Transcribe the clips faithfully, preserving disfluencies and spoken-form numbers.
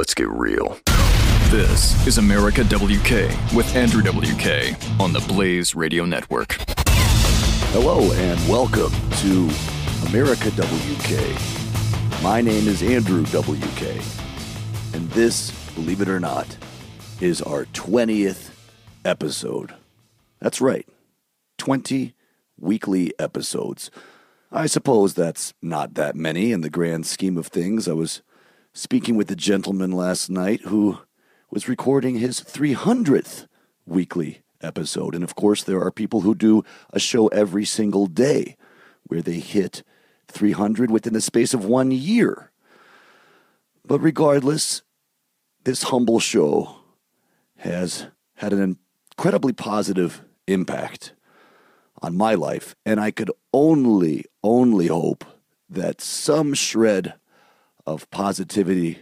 Let's get real. This is America W K with Andrew W K on the Blaze Radio Network. Hello and welcome to America W K. My name is Andrew W K, and this, believe it or not, is our twentieth episode. That's right, twenty weekly episodes. I suppose that's not that many in the grand scheme of things. I was speaking with a gentleman last night who was recording his three hundredth weekly episode. And of course, there are people who do a show every single day where they hit three hundred within the space of one year. But regardless, this humble show has had an incredibly positive impact on my life. And I could only, only hope that some shred of positivity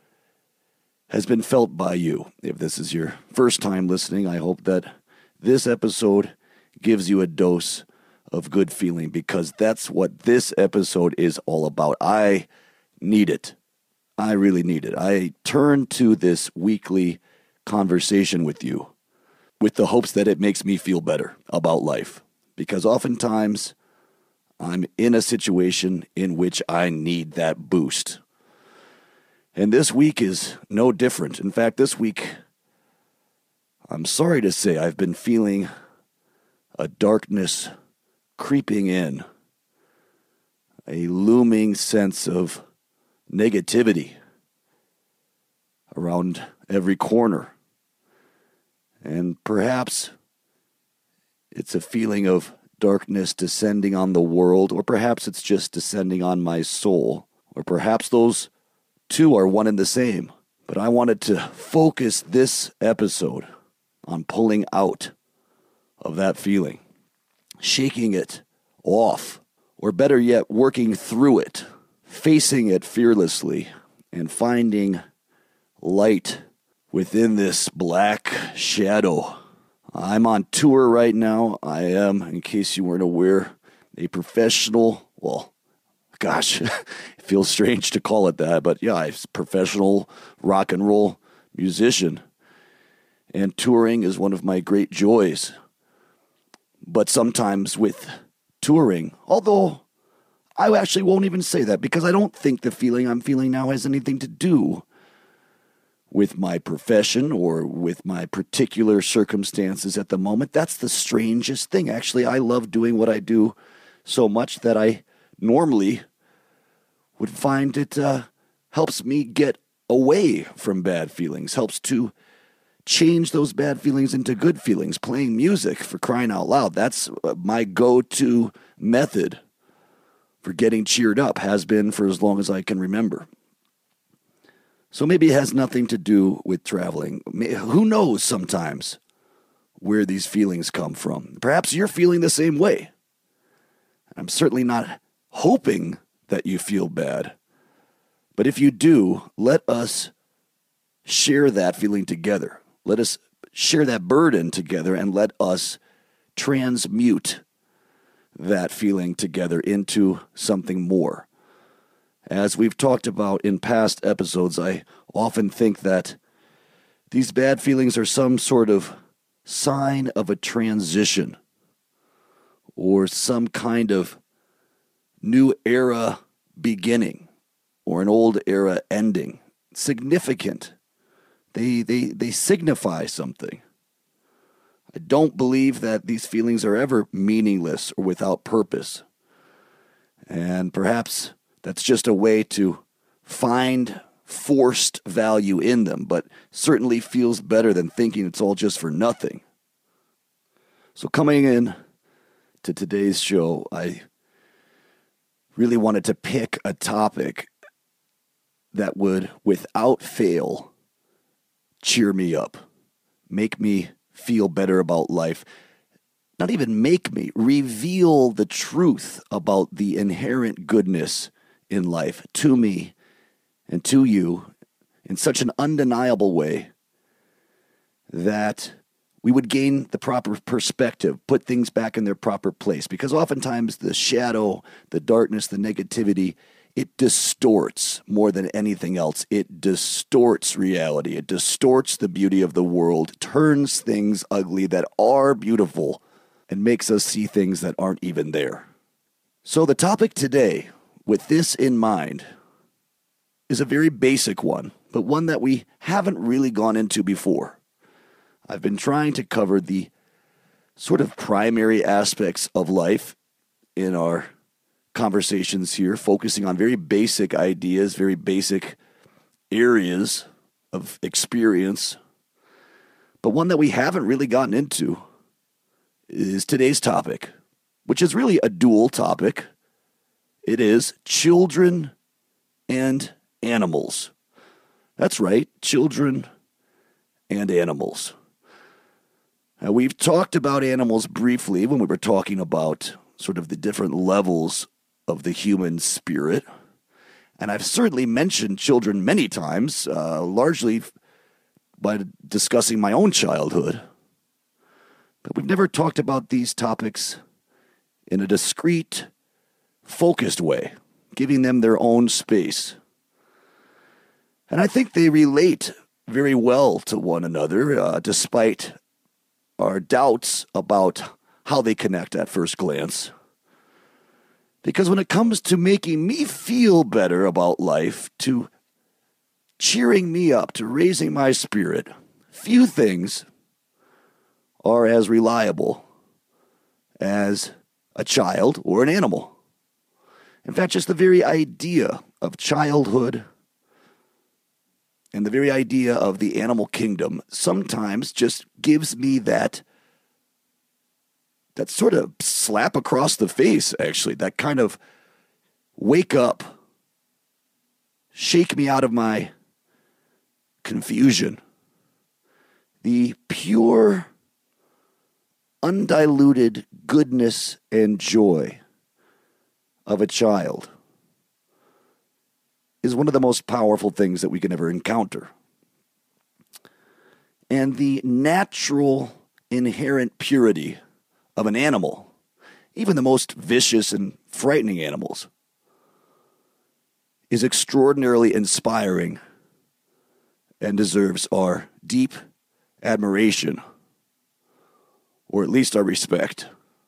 has been felt by you. If this is your first time listening, I hope that this episode gives you a dose of good feeling, because that's what this episode is all about. I need it. I really need it. I turn to this weekly conversation with you with the hopes that it makes me feel better about life, because oftentimes I'm in a situation in which I need that boost. And this week is no different. In fact, this week, I'm sorry to say I've been feeling a darkness creeping in, a looming sense of negativity around every corner. And perhaps it's a feeling of darkness descending on the world, or perhaps it's just descending on my soul, or perhaps those two are one and the same. But I wanted to focus this episode on pulling out of that feeling, shaking it off, or better yet, working through it, facing it fearlessly, and finding light within this black shadow. I'm on tour right now. I am, in case you weren't aware, a professional, well, gosh, it feels strange to call it that, but yeah, I'm a professional rock and roll musician, and touring is one of my great joys. But sometimes with touring, although I actually won't even say that, because I don't think the feeling I'm feeling now has anything to do with my profession or with my particular circumstances at the moment. That's the strangest thing. Actually, I love doing what I do so much that I normally would find it uh, helps me get away from bad feelings, helps to change those bad feelings into good feelings. Playing music, for crying out loud, that's my go-to method for getting cheered up, has been for as long as I can remember. So maybe it has nothing to do with traveling. Who knows sometimes where these feelings come from? Perhaps you're feeling the same way. I'm certainly not hoping that you feel bad. But if you do, let us share that feeling together. Let us share that burden together, and let us transmute that feeling together into something more. As we've talked about in past episodes, I often think that these bad feelings are some sort of sign of a transition, or some kind of new era beginning, or an old era ending. Significant. They, they, they signify something. I don't believe that these feelings are ever meaningless or without purpose. And perhaps that's just a way to find forced value in them, but certainly feels better than thinking it's all just for nothing. So coming in to today's show, I really wanted to pick a topic that would, without fail, cheer me up, make me feel better about life. Not even make me, reveal the truth about the inherent goodness in life to me and to you in such an undeniable way that we would gain the proper perspective, put things back in their proper place. Because oftentimes the shadow, the darkness, the negativity, it distorts more than anything else. It distorts reality. It distorts the beauty of the world, turns things ugly that are beautiful, and makes us see things that aren't even there. So the topic today, with this in mind, is a very basic one, but one that we haven't really gone into before. I've been trying to cover the sort of primary aspects of life in our conversations here, focusing on very basic ideas, very basic areas of experience. But one that we haven't really gotten into is today's topic, which is really a dual topic. It is children and animals. That's right, children and animals. Now, we've talked about animals briefly when we were talking about sort of the different levels of the human spirit. And I've certainly mentioned children many times, uh, largely by discussing my own childhood. But we've never talked about these topics in a discrete, focused way, giving them their own space. And I think they relate very well to one another, uh, despite our doubts about how they connect at first glance. Because when it comes to making me feel better about life, to cheering me up, to raising my spirit, few things are as reliable as a child or an animal. In fact, just the very idea of childhood and the very idea of the animal kingdom sometimes just gives me that that sort of slap across the face, actually, that kind of wake up, shake me out of my confusion. The pure, undiluted goodness and joy of a child is one of the most powerful things that we can ever encounter. And the natural, inherent purity of an animal, even the most vicious and frightening animals, is extraordinarily inspiring and deserves our deep admiration, or at least our respect.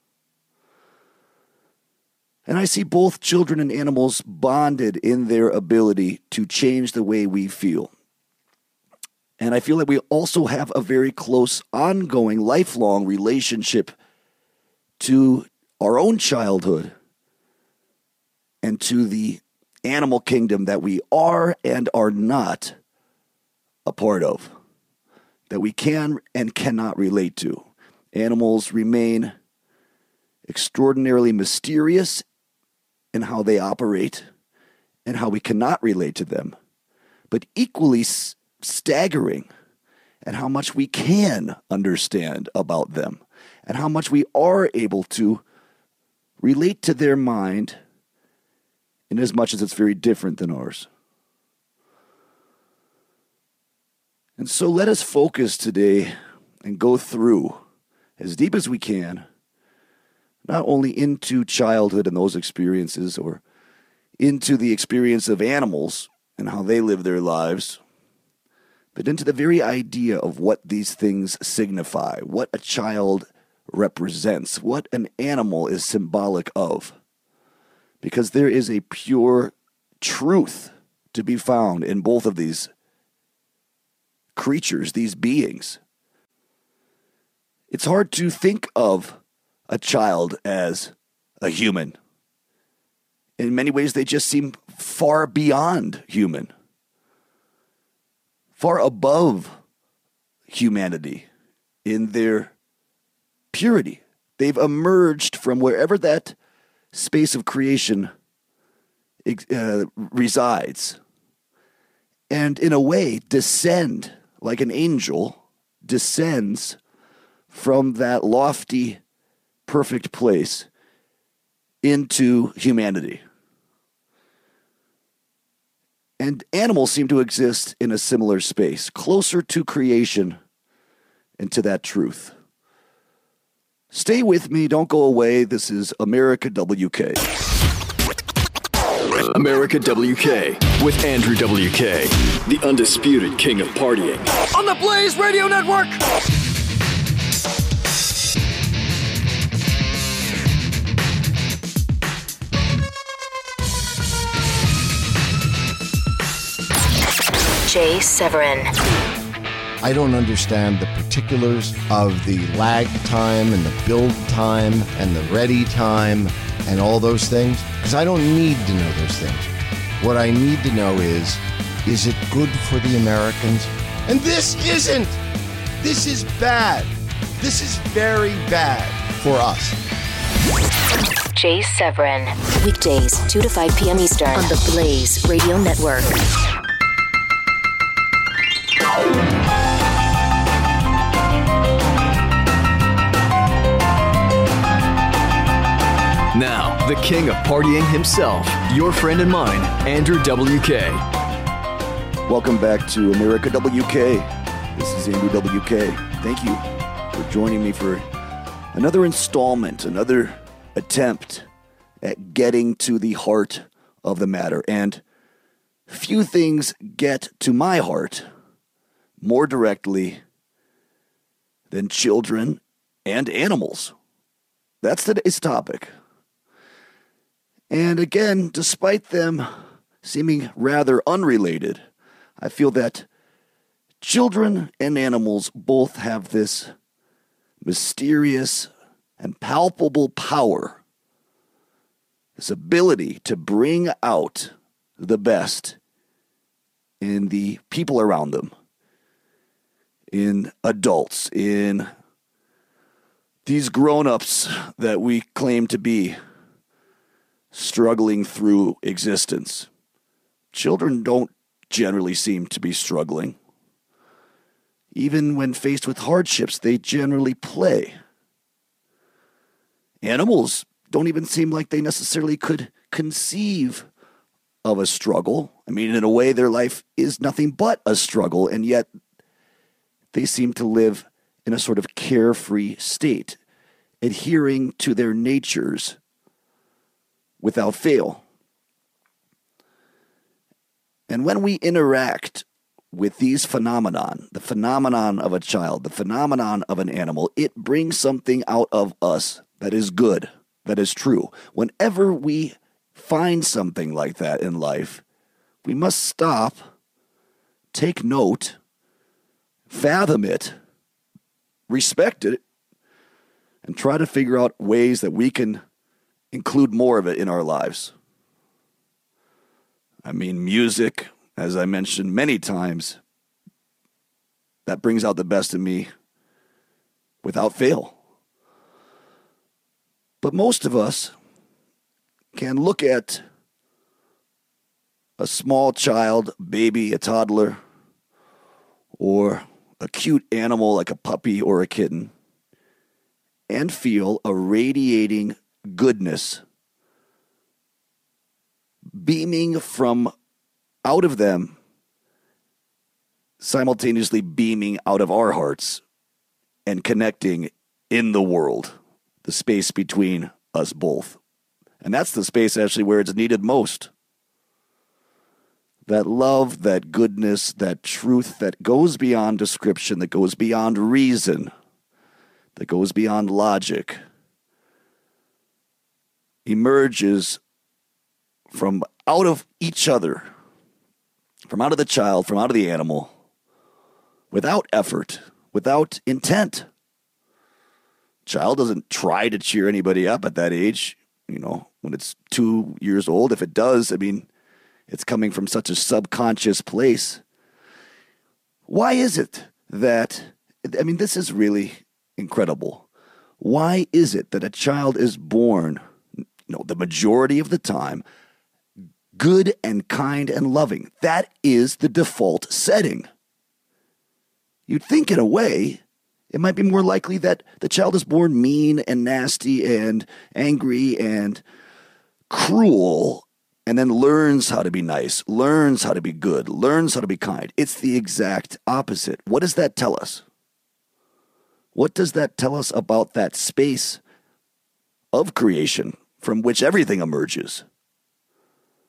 And I see both children and animals bonded in their ability to change the way we feel. And I feel that we also have a very close, ongoing, lifelong relationship to our own childhood and to the animal kingdom that we are and are not a part of, that we can and cannot relate to. Animals remain extraordinarily mysterious in how they operate and how we cannot relate to them, but equally s- staggering in how much we can understand about them and how much we are able to relate to their mind in as much as it's very different than ours. And so let us focus today and go through as deep as we can, not only into childhood and those experiences, or into the experience of animals and how they live their lives, but into the very idea of what these things signify, what a child represents, what an animal is symbolic of. Because there is a pure truth to be found in both of these creatures, these beings. It's hard to think of a child as a human. In many ways, they just seem far beyond human, far above humanity in their purity. They've emerged from wherever that space of creation uh, resides, and in a way descend like an angel descends from that lofty, perfect place into humanity. And animals seem to exist in a similar space, closer to creation and to that truth. Stay with me, don't go away. This is America W K. America W K with Andrew W K, the undisputed king of partying. On the Blaze Radio Network! Jay Severin. I don't understand the particulars of the lag time and the build time and the ready time and all those things, because I don't need to know those things. What I need to know is, is it good for the Americans? And this isn't. This is bad. This is very bad for us. Jay Severin. Weekdays, two to five p.m. Eastern on the Blaze Radio Network. Now, the king of partying himself, your friend and mine, Andrew W K. Welcome back to America W K. This is Andrew W K. Thank you for joining me for another installment, another attempt at getting to the heart of the matter. And few things get to my heart more directly than children and animals. That's today's topic. And again, despite them seeming rather unrelated, I feel that children and animals both have this mysterious and palpable power, this ability to bring out the best in the people around them, in adults, in these grown-ups that we claim to be, struggling through existence. Children don't generally seem to be struggling. Even when faced with hardships, they generally play. Animals don't even seem like they necessarily could conceive of a struggle. I mean, in a way, their life is nothing but a struggle, and yet they seem to live in a sort of carefree state, adhering to their natures without fail. And when we interact with these phenomenon, the phenomenon of a child, the phenomenon of an animal, it brings something out of us that is good, that is true. Whenever we find something like that in life, we must stop, take note, fathom it, respect it, and try to figure out ways that we can include more of it in our lives. I mean, music, as I mentioned many times, that brings out the best in me without fail. But most of us can look at a small child, baby, a toddler, or a cute animal like a puppy or a kitten, and feel a radiating goodness beaming from out of them, simultaneously beaming out of our hearts and connecting in the world, the space between us both. And that's the space actually where it's needed most. That love, that goodness, that truth that goes beyond description, that goes beyond reason, that goes beyond logic, emerges from out of each other, from out of the child, from out of the animal, without effort, without intent. Child doesn't try to cheer anybody up at that age, you know, when it's two years old. If it does, I mean, it's coming from such a subconscious place. Why is it that, I mean, this is really incredible. Why is it that a child is born, you know, the majority of the time, good and kind and loving? That is the default setting. You'd think in a way, it might be more likely that the child is born mean and nasty and angry and cruel, and then learns how to be nice, learns how to be good, learns how to be kind. It's the exact opposite. What does that tell us? What does that tell us about that space of creation from which everything emerges?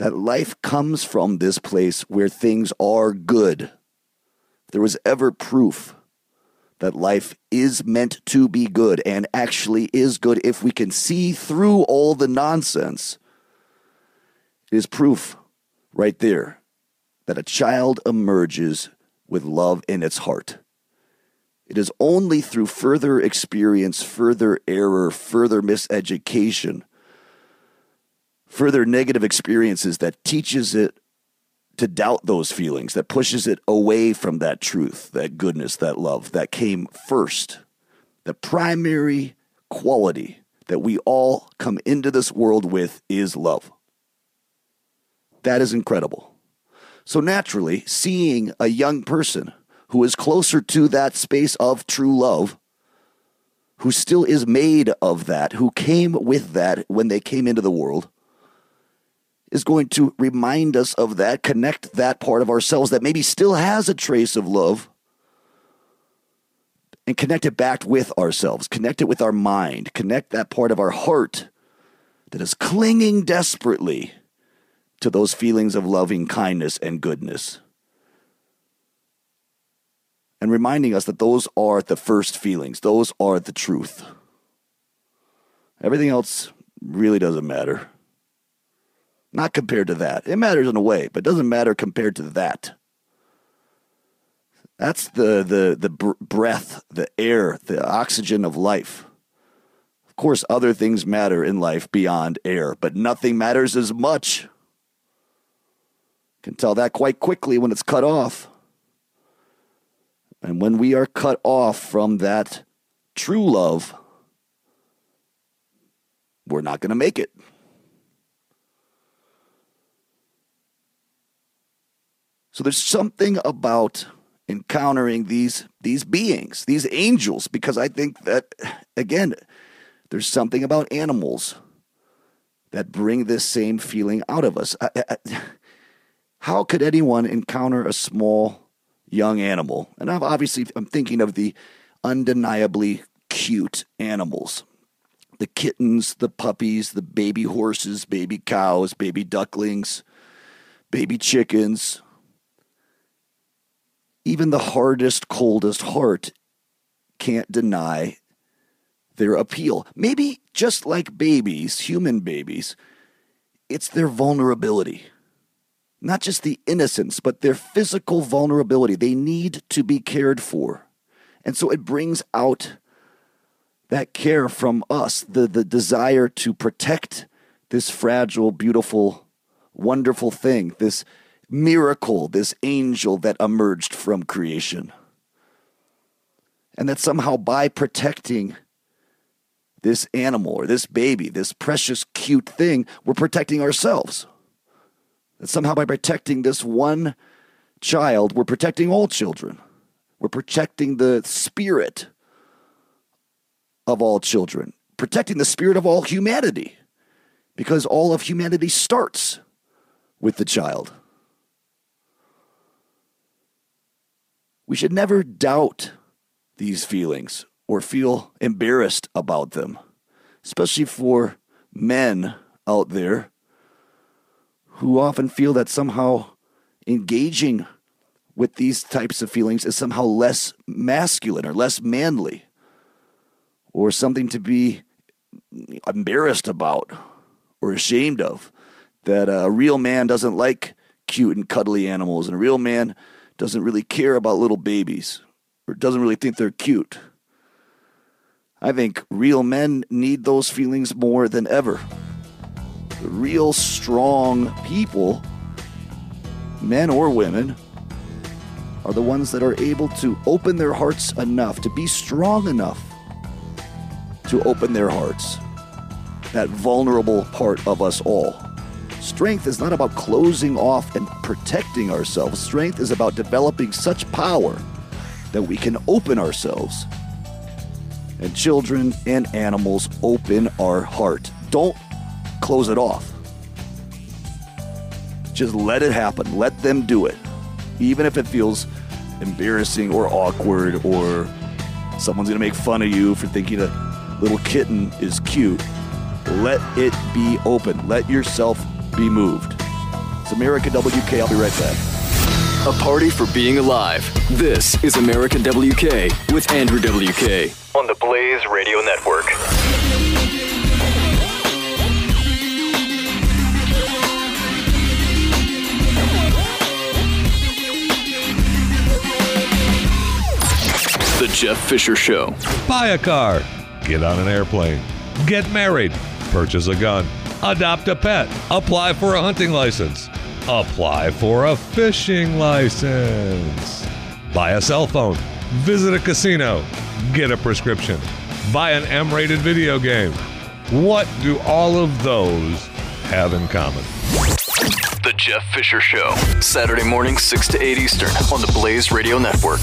that life comes from this place where things are good. If there was ever proof that life is meant to be good and actually is good, if we can see through all the nonsense, it is proof right there that a child emerges with love in its heart. It is only through further experience, further error, further miseducation, further negative experiences that teaches it to doubt those feelings, that pushes it away from that truth, that goodness, that love that came first. The primary quality that we all come into this world with is love. That is incredible. So naturally, seeing a young person who is closer to that space of true love, who still is made of that, who came with that when they came into the world, is going to remind us of that, connect that part of ourselves that maybe still has a trace of love, and connect it back with ourselves, connect it with our mind, connect that part of our heart that is clinging desperately to those feelings of loving kindness and goodness. And reminding us that those are the first feelings, those are the truth. Everything else really doesn't matter. Not compared to that. It matters in a way, but doesn't matter compared to that. That's the the the breath, the air, the oxygen of life. Of course, other things matter in life beyond air, but nothing matters as much. Can tell that quite quickly when it's cut off. And when we are cut off from that true love, we're not going to make it. So there's something about encountering these these beings, these angels, because I think that, again, there's something about animals that bring this same feeling out of us. I, I, how could anyone encounter a small young animal? And I'm obviously I'm thinking of the undeniably cute animals. The kittens, the puppies, the baby horses, baby cows, baby ducklings, baby chickens. Even the hardest, coldest heart can't deny their appeal. Maybe just like babies, human babies, it's their vulnerability. Not just the innocence, but their physical vulnerability. They need to be cared for. And so it brings out that care from us, the, the desire to protect this fragile, beautiful, wonderful thing, this miracle, this angel that emerged from creation. And that somehow by protecting this animal or this baby, this precious, cute thing, we're protecting ourselves. That somehow by protecting this one child, we're protecting all children. We're protecting the spirit of all children, protecting the spirit of all humanity, because all of humanity starts with the child. We should never doubt these feelings or feel embarrassed about them, especially for men out there who often feel that somehow engaging with these types of feelings is somehow less masculine or less manly or something to be embarrassed about or ashamed of. That a real man doesn't like cute and cuddly animals, and a real man doesn't really care about little babies or doesn't really think they're cute. I think real men need those feelings more than ever. The real strong people, men or women, are the ones that are able to open their hearts enough, to be strong enough to open their hearts. That vulnerable part of us all. Strength is not about closing off and protecting ourselves. Strength is about developing such power that we can open ourselves. And children and animals open our heart. Don't close it off. Just let it happen. Let them do it. Even if it feels embarrassing or awkward, or someone's going to make fun of you for thinking a little kitten is cute. Let it be open. Let yourself be moved. It's America W K. I'll be right back. A party for being alive. This is America W K with Andrew W K on the Blaze Radio Network. The Jeff Fisher Show. Buy a car. Get on an airplane. Get married. Purchase a gun. Adopt a pet. Apply for a hunting license. Apply for a fishing license. Buy a cell phone. Visit a casino. Get a prescription. Buy an M-rated video game. What do all of those have in common? The Jeff Fisher Show. Saturday morning, six to eight Eastern on the Blaze Radio Network.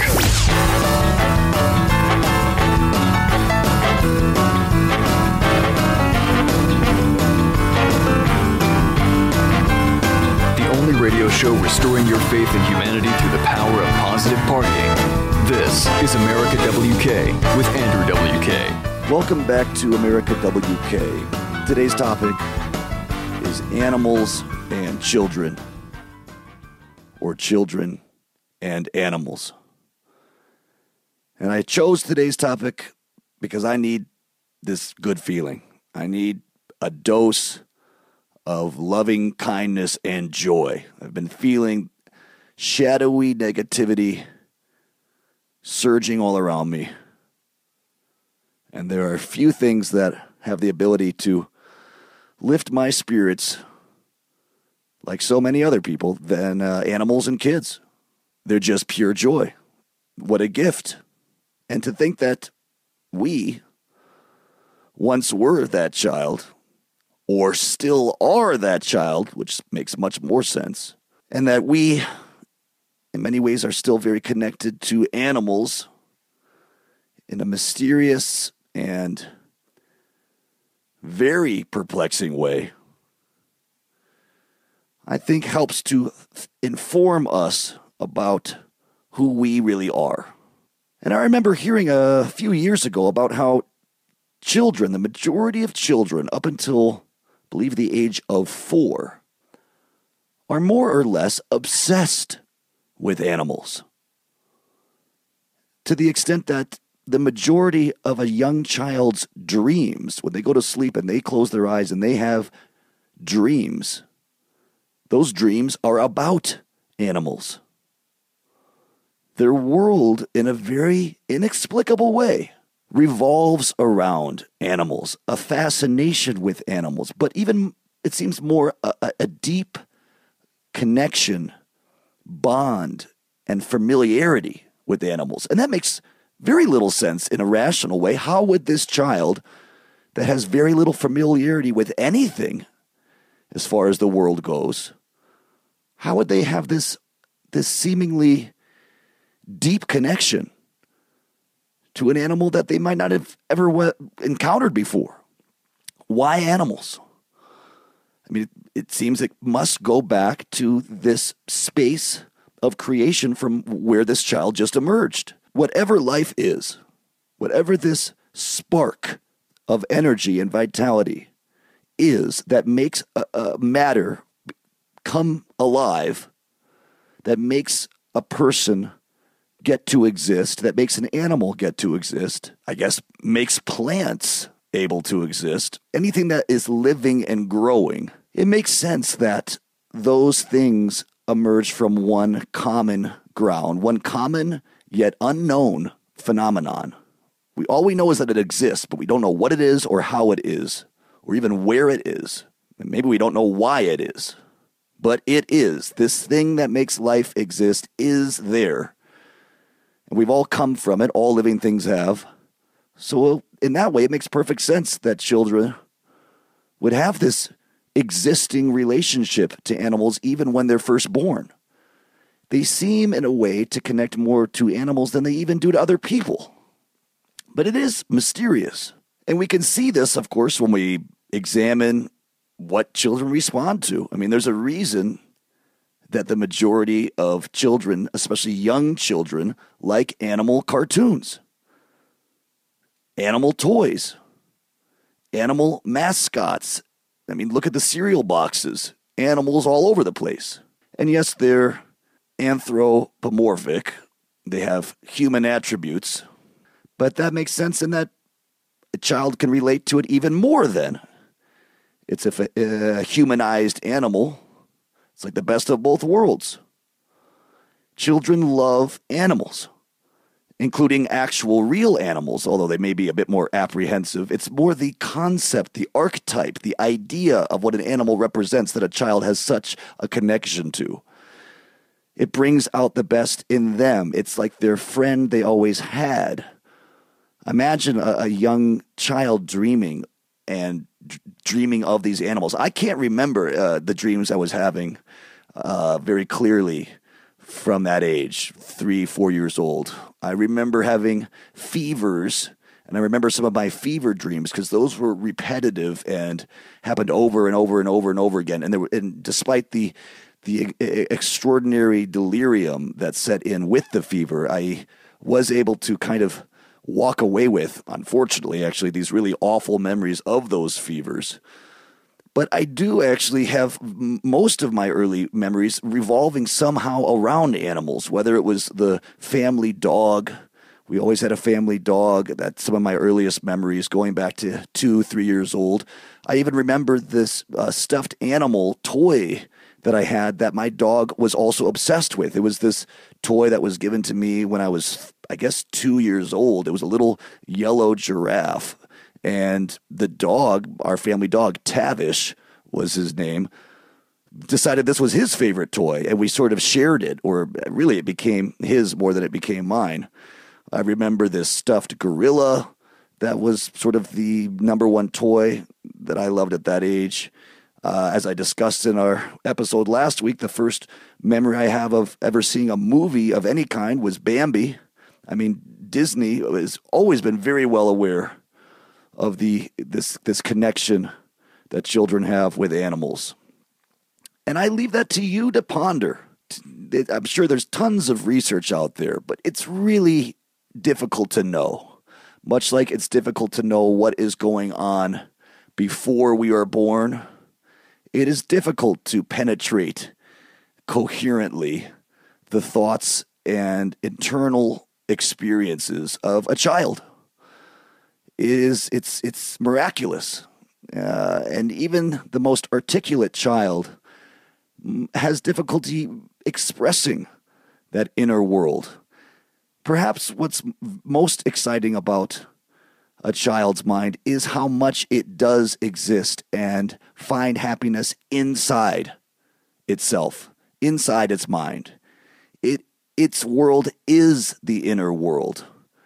Radio show restoring your faith in humanity through the power of positive partying. This is America W K with Andrew W K. Welcome back to America W K. Today's topic is animals and children, or children and animals. And I chose today's topic because I need this good feeling. I need a dose of loving kindness and joy. I've been feeling shadowy negativity surging all around me. And there are a few things that have the ability to lift my spirits, like so many other people, than uh, animals and kids. They're just pure joy. What a gift. And to think that we once were that child, or still are that child, which makes much more sense, and that we, in many ways, are still very connected to animals in a mysterious and very perplexing way, I think helps to inform us about who we really are. And I remember hearing a few years ago about how children, the majority of children up until believe the age of four, are more or less obsessed with animals. To the extent that the majority of a young child's dreams, when they go to sleep and they close their eyes and they have dreams, those dreams are about animals. Their world, in a very inexplicable way, revolves around animals, a fascination with animals, but even, it seems more, a, a deep connection, bond, and familiarity with animals. And that makes very little sense in a rational way. How would this child that has very little familiarity with anything, as far as the world goes, how would they have this, this seemingly deep connection to an animal that they might not have ever we- encountered before? Why animals? I mean, it, it seems it must go back to this space of creation from where this child just emerged. Whatever life is, whatever this spark of energy and vitality is that makes a, a matter come alive, that makes a person get to exist, that makes an animal get to exist, I guess makes plants able to exist, anything that is living and growing, it makes sense that those things emerge from one common ground, one common yet unknown phenomenon. We, all we know is that it exists, but we don't know what it is or how it is, or even where it is. And maybe we don't know why it is. But it is. This thing that makes life exist is there. And we've all come from it. All living things have. So in that way, it makes perfect sense that children would have this existing relationship to animals even when they're first born. They seem, in a way, to connect more to animals than they even do to other people. But it is mysterious. And we can see this, of course, when we examine what children respond to. I mean, there's a reason that the majority of children, especially young children, like animal cartoons, animal toys, animal mascots. I mean, look at the cereal boxes animals all over the place. And yes, they're anthropomorphic. They have human attributes. But that makes sense in that a child can relate to it even more then. It's a, a humanized animal. It's like the best of both worlds. Children love animals, including actual real animals, although they may be a bit more apprehensive. It's more the concept, the archetype, the idea of what an animal represents that a child has such a connection to. It brings out the best in them. It's like their friend they always had. Imagine a, a young child dreaming and d- dreaming of these animals. I can't remember uh, the dreams I was having uh, very clearly from that age, three, four years old. I remember having fevers, and I remember some of my fever dreams because those were repetitive and happened over and over and over and over again. And, there were, and despite the the extraordinary delirium that set in with the fever, I was able to kind of walk away with, unfortunately, actually, these really awful memories of those fevers. But I do actually have most of my early memories revolving somehow around animals, whether it was the family dog. We always had a family dog. That's some of my earliest memories going back to two, three years old. I even remember this uh, stuffed animal toy that I had that my dog was also obsessed with. It was this toy that was given to me when I was, I guess, two years old. It was a little yellow giraffe. And the dog, our family dog, Tavish was his name, decided this was his favorite toy, and we sort of shared it, or really it became his more than it became mine. I remember this stuffed gorilla that was sort of the number one toy that I loved at that age. Uh, as I discussed in our episode last week, the first memory I have of ever seeing a movie of any kind was Bambi. I mean, Disney has always been very well aware of the this this connection that children have with animals. And I leave that to you to ponder. I'm sure there's tons of research out there, but it's really difficult to know. Much like it's difficult to know what is going on before we are born, it is difficult to penetrate coherently the thoughts and internal experiences of a child. It is it's it's miraculous, uh, and even the most articulate child has difficulty expressing that inner world. Perhaps what's most exciting about a child's mind is how much it does exist and find happiness inside itself, inside its mind. It its world is the inner world.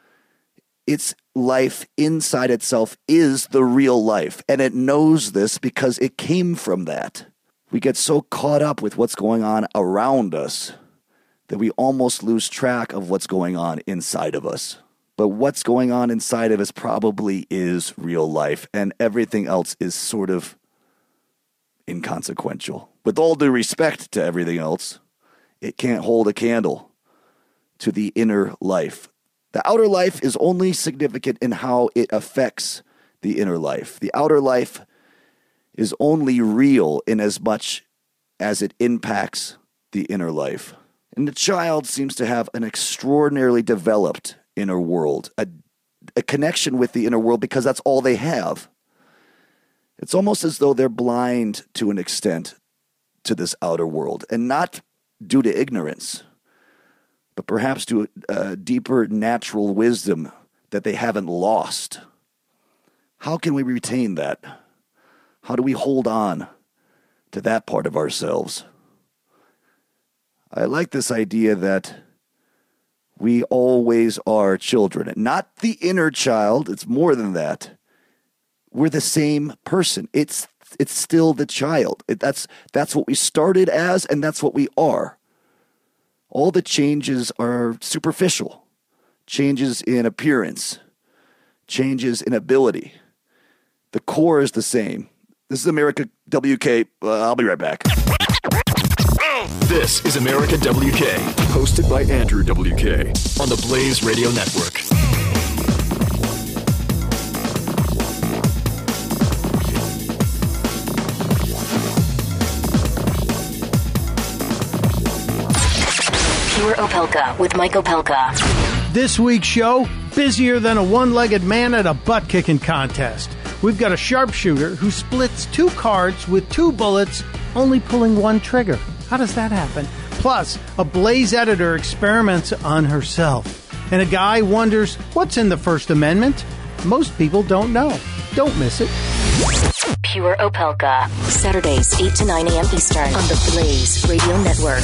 Its life inside itself is the real life, and it knows this because it came from that. We get so caught up with what's going on around us that we almost lose track of what's going on inside of us. But what's going on inside of us probably is real life, and everything else is sort of inconsequential. With all due respect to everything else, it can't hold a candle to the inner life. The outer life is only significant in how it affects the inner life. The outer life is only real in as much as it impacts the inner life. And the child seems to have an extraordinarily developed inner world, a, a connection with the inner world because that's all they have. It's almost as though they're blind to an extent to this outer world, and not due to ignorance, but perhaps to a deeper natural wisdom that they haven't lost. How can we retain that? How do we hold on to that part of ourselves? I like this idea that we always are children. Not the inner child, it's more than that. We're the same person. It's it's still the child. It, that's that's what we started as, and that's what we are. All the changes are superficial. Changes in appearance. Changes in ability. The core is the same. This is America W K. Uh, I'll be right back. This is America W K, hosted by Andrew W K on the Blaze Radio Network. Opelka with Mike Opelka. This week's show, busier than a one-legged man at a butt-kicking contest. We've got a sharpshooter who splits two cards with two bullets, only pulling one trigger. How does that happen? Plus, a Blaze editor experiments on herself. And a guy wonders, what's in the First Amendment? Most people don't know. Don't miss it. Pure Opelka. Saturdays, eight to nine a.m. Eastern on the Blaze Radio Network.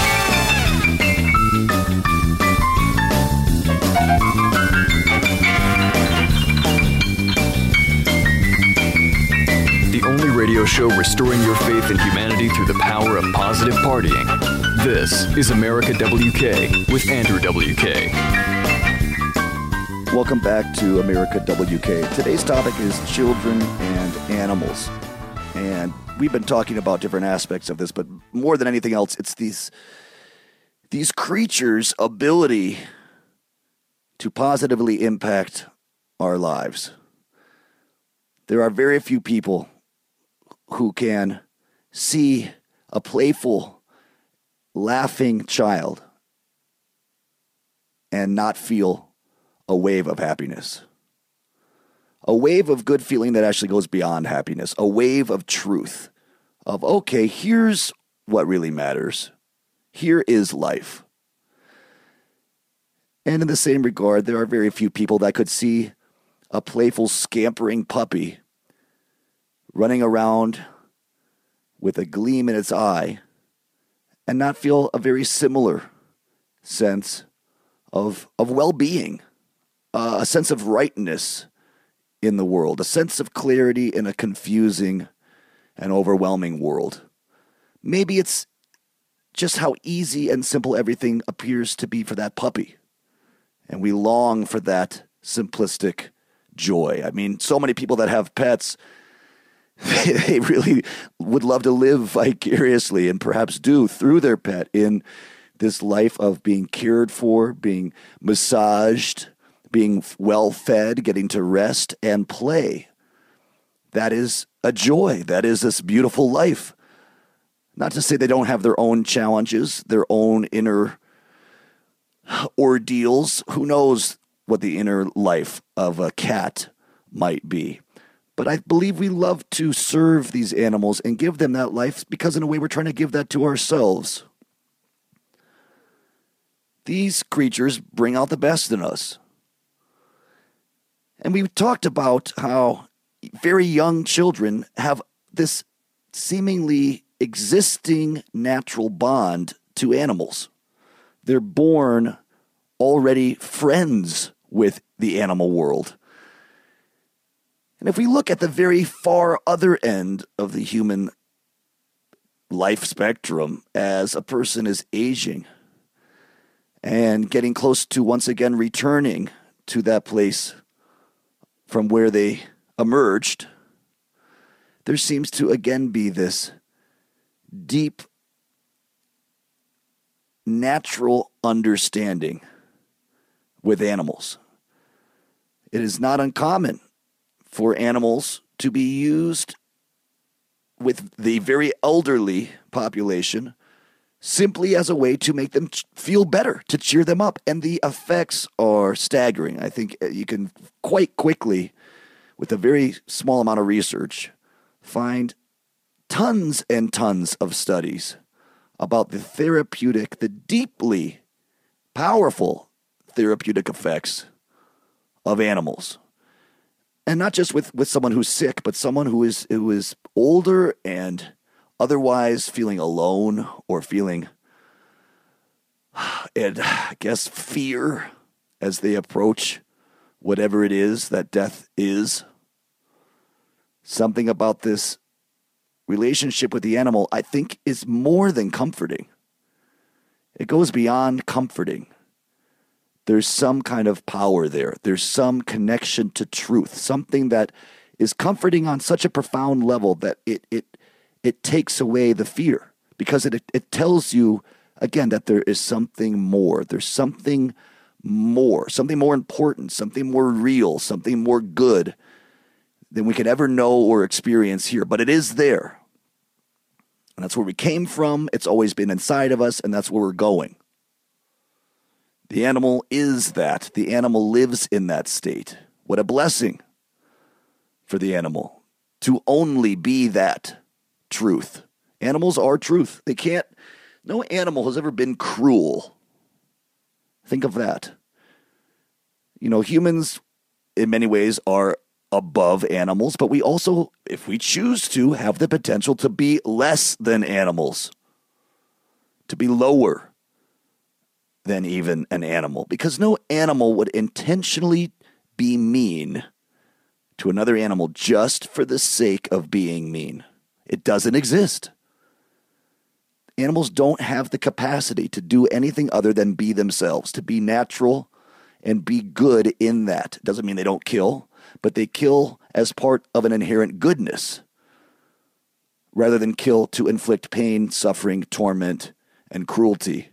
The only radio show restoring your faith in humanity through the power of positive partying. This is America W K with Andrew W K. Welcome back to America W K. Today's topic is children and animals. And we've been talking about different aspects of this, but more than anything else, it's these, these creatures' ability to positively impact our lives. There are very few people who can see a playful, laughing child and not feel a wave of happiness. A wave of good feeling that actually goes beyond happiness. A wave of truth. Of, okay, here's what really matters. Here is life. And in the same regard, there are very few people that could see a playful, scampering puppy running around with a gleam in its eye and not feel a very similar sense of, of well-being. Uh, a sense of rightness in the world, a sense of clarity in a confusing and overwhelming world. Maybe it's just how easy and simple everything appears to be for that puppy. And we long for that simplistic joy. I mean, so many people that have pets, they, they really would love to live vicariously and perhaps do through their pet in this life of being cared for, being massaged, being well fed, getting to rest and play. That is a joy. That is this beautiful life. Not to say they don't have their own challenges, their own inner ordeals. Who knows what the inner life of a cat might be. But I believe we love to serve these animals and give them that life because in a way we're trying to give that to ourselves. These creatures bring out the best in us. And we've talked about how very young children have this seemingly existing natural bond to animals. They're born already friends with the animal world. And if we look at the very far other end of the human life spectrum as a person is aging and getting close to once again returning to that place from where they emerged, there seems to again be this deep, natural understanding with animals. It is not uncommon for animals to be used with the very elderly population simply as a way to make them feel better, to cheer them up. And the effects are staggering. I think you can quite quickly, with a very small amount of research, find tons and tons of studies about the therapeutic, the deeply powerful therapeutic effects of animals. And not just with, with someone who's sick, but someone who is who is older and otherwise feeling alone or feeling, and I guess, fear as they approach whatever it is that death is. Something about this relationship with the animal, I think, is more than comforting. It goes beyond comforting. There's some kind of power there. There's some connection to truth, something that is comforting on such a profound level that it it it takes away the fear, because it it tells you, again, that there is something more. There's something more, something more important, something more real, something more good than we could ever know or experience here. But it is there. And that's where we came from. It's always been inside of us, and that's where we're going. The animal is that. The animal lives in that state. What a blessing for the animal to only be that truth. Animals are truth. They can't, no animal has ever been cruel. Think of that. You know, humans in many ways are above animals, but we also, if we choose to, have the potential to be less than animals, to be lower than even an animal, because no animal would intentionally be mean to another animal just for the sake of being mean. It doesn't exist. Animals don't have the capacity to do anything other than be themselves, to be natural and be good in that. Doesn't mean they don't kill, but they kill as part of an inherent goodness, rather than kill to inflict pain, suffering, torment, and cruelty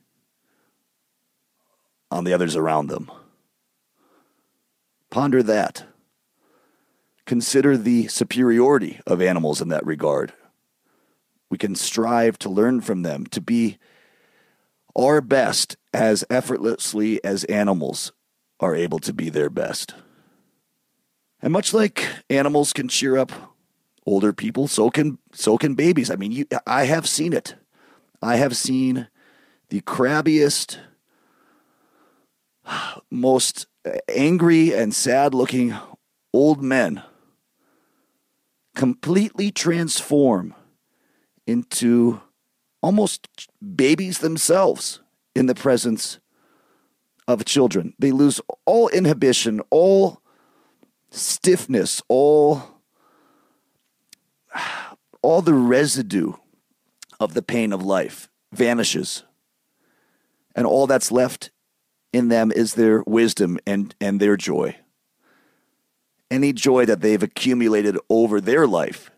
on the others around them. Ponder that. Consider the superiority of animals in that regard. We can strive to learn from them, to be our best as effortlessly as animals are able to be their best. And much like animals can cheer up older people, so can so can babies. I mean, you, I have seen it. I have seen the crabbiest, most angry and sad-looking old men completely transform into almost babies themselves in the presence of children. They lose all inhibition, all stiffness, all, all the residue of the pain of life vanishes. And all that's left in them is their wisdom and, and their joy. Any joy that they've accumulated over their life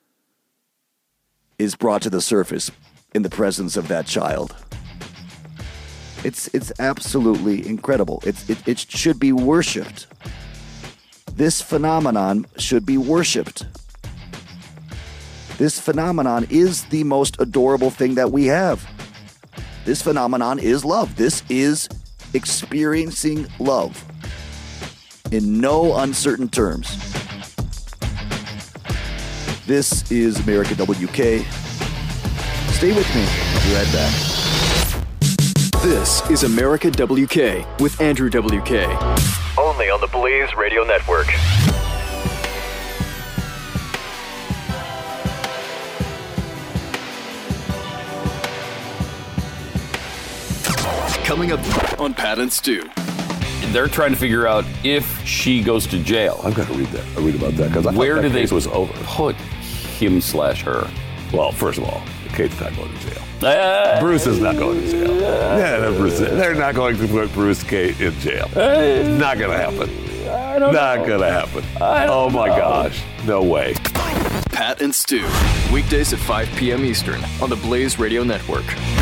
is brought to the surface in the presence of that child. It's it's absolutely incredible. It's, it, it should be worshipped. This phenomenon should be worshipped. This phenomenon is the most adorable thing that we have. This phenomenon is love. This is experiencing love in no uncertain terms. This is America W K. Stay with me. I'll be right back. This is America W K with Andrew W K. Only on the Blaze Radio Network. Coming up on Pat and Stu. They're trying to figure out if she goes to jail. I've got to read that. I read about that because I Where thought do that they case was over. put him slash her? Well, first of all, Kate's not going to jail. Uh, Bruce is not going to jail. Yeah, no, Bruce, they're not going to put Bruce Kate in jail. Not going to happen. I don't Not know. going to happen. I don't oh my know. gosh, no way. Pat and Stu, weekdays at five p.m. Eastern on the Blaze Radio Network.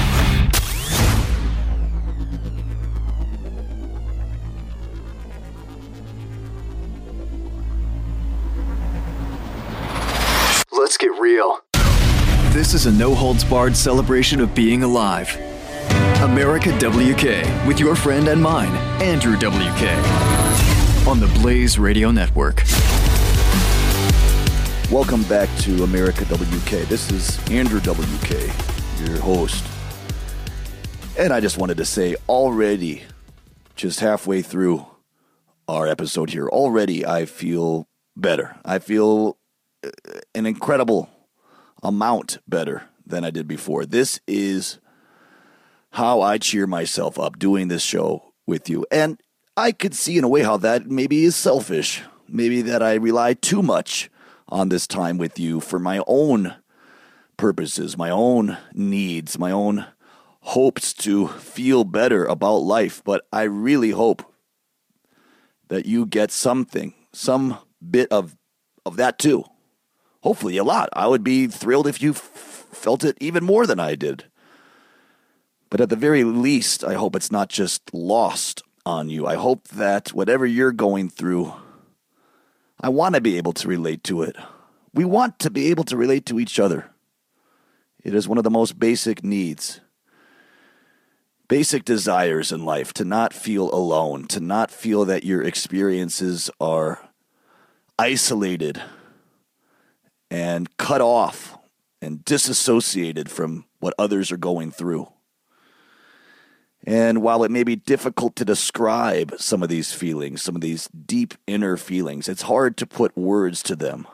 Let's get real. This is a no-holds-barred celebration of being alive. America W K with your friend and mine, Andrew W K, on the Blaze Radio Network. Welcome back to America W K. This is Andrew W K, your host. And I just wanted to say, already, just halfway through our episode here, already I feel better. I feel an incredible amount better than I did before. This is how I cheer myself up doing this show with you. And I could see in a way how that maybe is selfish. Maybe that I rely too much on this time with you for my own purposes, my own needs, my own hopes to feel better about life. But I really hope that you get something, some bit of, of that too. Hopefully a lot. I would be thrilled if you f- felt it even more than I did. But at the very least, I hope it's not just lost on you. I hope that whatever you're going through, I want to be able to relate to it. We want to be able to relate to each other. It is one of the most basic needs basic desires in life, to not feel alone, to not feel that your experiences are isolated and cut off and disassociated from what others are going through. And while it may be difficult to describe some of these feelings, some of these deep inner feelings, it's hard to put words to them.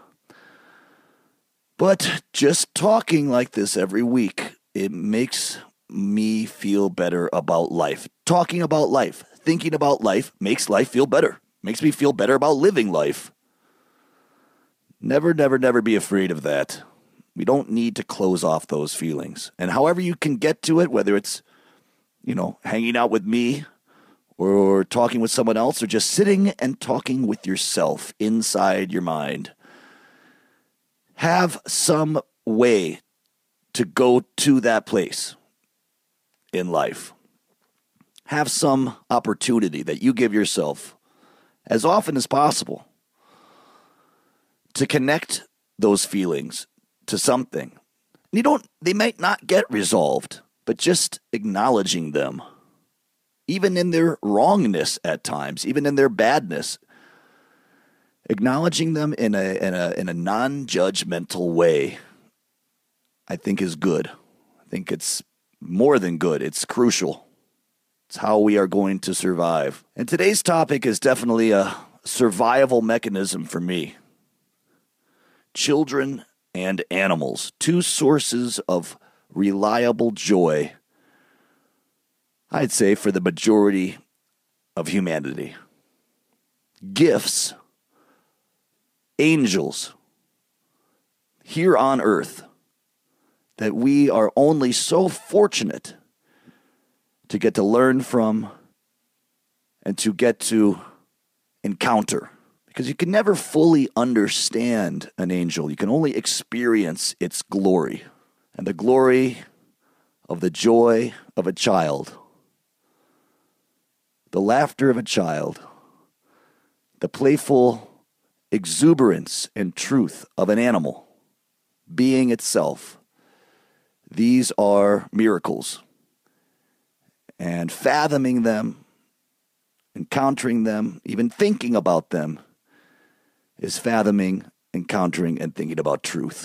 But just talking like this every week, it makes me feel better about life. Talking about life, thinking about life makes life feel better. Makes me feel better about living life. Never, never, never be afraid of that. We don't need to close off those feelings. And however you can get to it, whether it's, you know, hanging out with me or talking with someone else or just sitting and talking with yourself inside your mind, have some way to go to that place in life. Have some opportunity that you give yourself as often as possible to connect those feelings to something. You don't, they might not get resolved, but just acknowledging them, even in their wrongness at times, even in their badness, acknowledging them in a in a in a non-judgmental way, I think is good. I think it's more than good. It's crucial. It's how we are going to survive. And today's topic is definitely a survival mechanism for me. Children and animals, two sources of reliable joy, I'd say, for the majority of humanity. Gifts, angels, here on earth, that we are only so fortunate to get to learn from and to get to encounter. Because you can never fully understand an angel. You can only experience its glory. And the glory of the joy of a child, the laughter of a child, the playful exuberance and truth of an animal, being itself. These are miracles. And fathoming them, encountering them, even thinking about them, is fathoming, encountering, and thinking about truth.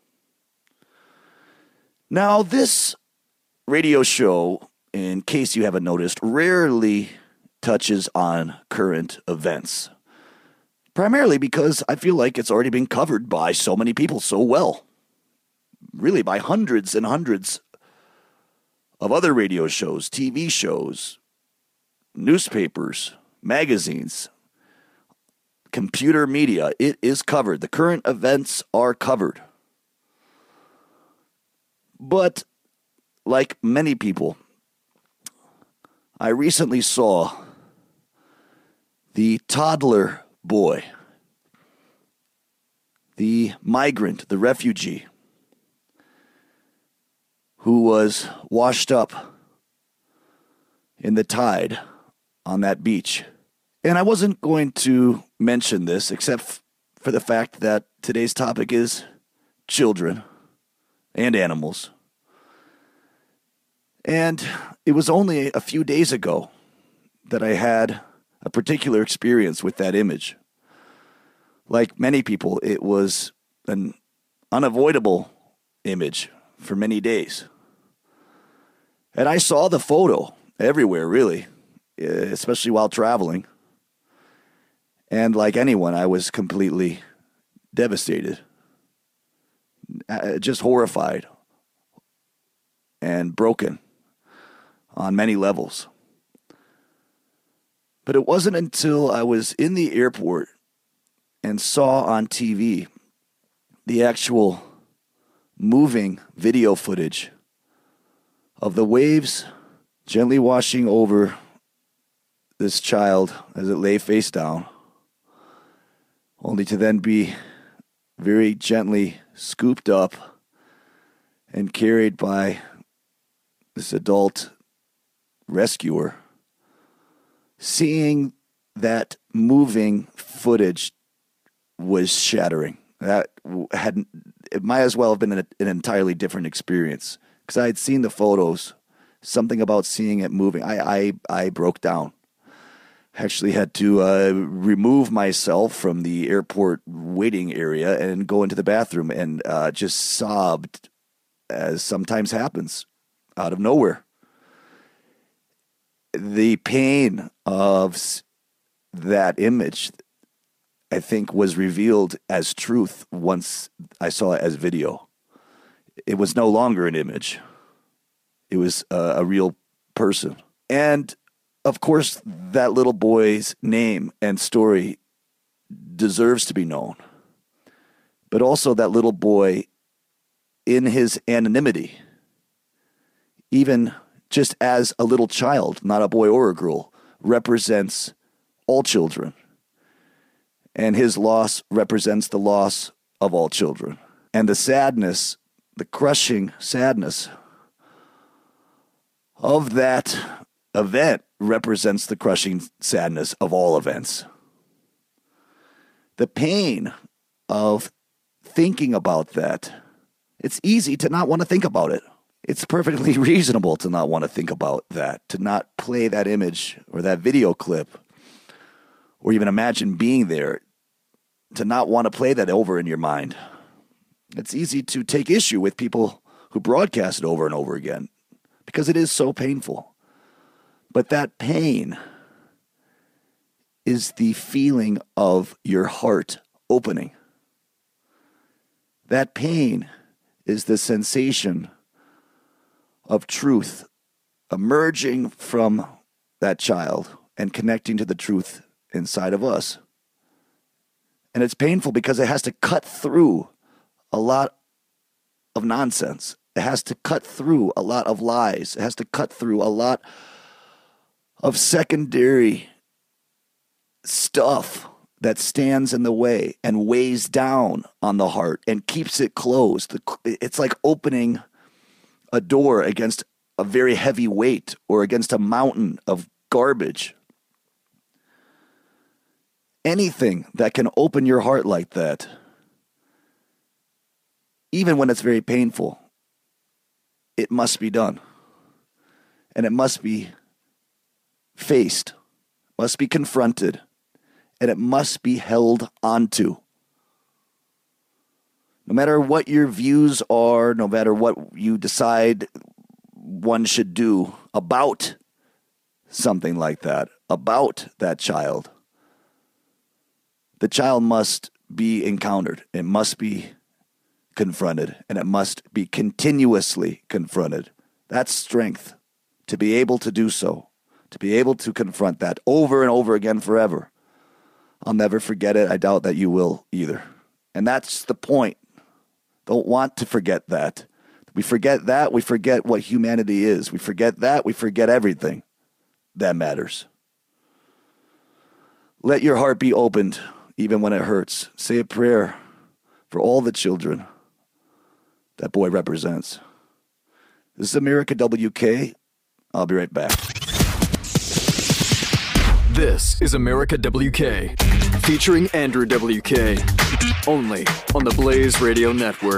Now, this radio show, in case you haven't noticed, rarely touches on current events. Primarily because I feel like it's already been covered by so many people so well. Really, by hundreds and hundreds of other radio shows, T V shows, newspapers, magazines, computer media. It is covered. The current events are covered. But, like many people, I recently saw the toddler boy, the migrant, the refugee, who was washed up in the tide on that beach. And I wasn't going to mention this except for the fact that today's topic is children and animals. And it was only a few days ago that I had a particular experience with that image. Like many people, it was an unavoidable image for many days. And I saw the photo everywhere, really, especially while traveling. And like anyone, I was completely devastated, just horrified and broken on many levels. But it wasn't until I was in the airport and saw on T V the actual moving video footage of the waves gently washing over this child as it lay face down, only to then be very gently scooped up and carried by this adult rescuer. Seeing that moving footage was shattering. That had it might as well have been an, an entirely different experience, because I had seen the photos Something about seeing it moving. I I, I broke down. Actually had to uh, remove myself from the airport waiting area and go into the bathroom and uh, just sobbed, as sometimes happens, out of nowhere. The pain of that image, I think, was revealed as truth once I saw it as video. It was no longer an image. It was a, a real person. And of course, that little boy's name and story deserves to be known. But also that little boy, in his anonymity, even just as a little child, not a boy or a girl, represents all children. And his loss represents the loss of all children. And the sadness, the crushing sadness of that event represents the crushing sadness of all events. The pain of thinking about that, it's easy to not want to think about it. It's perfectly reasonable to not want to think about that, to not play that image or that video clip, or even imagine being there, to not want to play that over in your mind. It's easy to take issue with people who broadcast it over and over again, because it is so painful. But that pain is the feeling of your heart opening. That pain is the sensation of truth emerging from that child and connecting to the truth inside of us. And it's painful because it has to cut through a lot of nonsense. It has to cut through a lot of lies. It has to cut through a lot of secondary stuff that stands in the way and weighs down on the heart and keeps it closed. It's like opening a door against a very heavy weight or against a mountain of garbage. Anything that can open your heart like that, even when it's very painful, it must be done. And it must be faced, must be confronted, and it must be held onto. No matter what your views are, no matter what you decide one should do about something like that, about that child, the child must be encountered. It must be confronted, and it must be continuously confronted. That's strength, to be able to do so. To be able to confront that over and over again forever. I'll never forget it. I doubt that you will either. And that's the point. Don't want to forget that. We forget that, we forget what humanity is. We forget that, we forget everything that matters. Let your heart be opened, even when it hurts. Say a prayer for all the children that boy represents. This is America W K. I'll be right back. This is America W K, featuring Andrew W K, only on the Blaze Radio Network.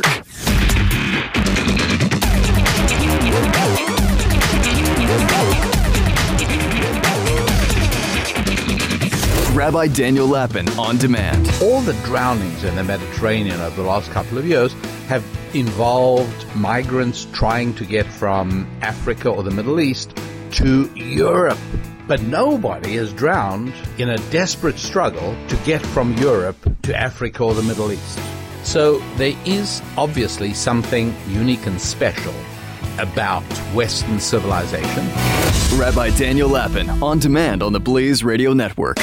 Rabbi Daniel Lapin on demand. All the drownings in the Mediterranean over the last couple of years have involved migrants trying to get from Africa or the Middle East to Europe. But nobody has drowned in a desperate struggle to get from Europe to Africa or the Middle East. So there is obviously something unique and special about Western civilization. Rabbi Daniel Lapin on demand on the Blaze Radio Network.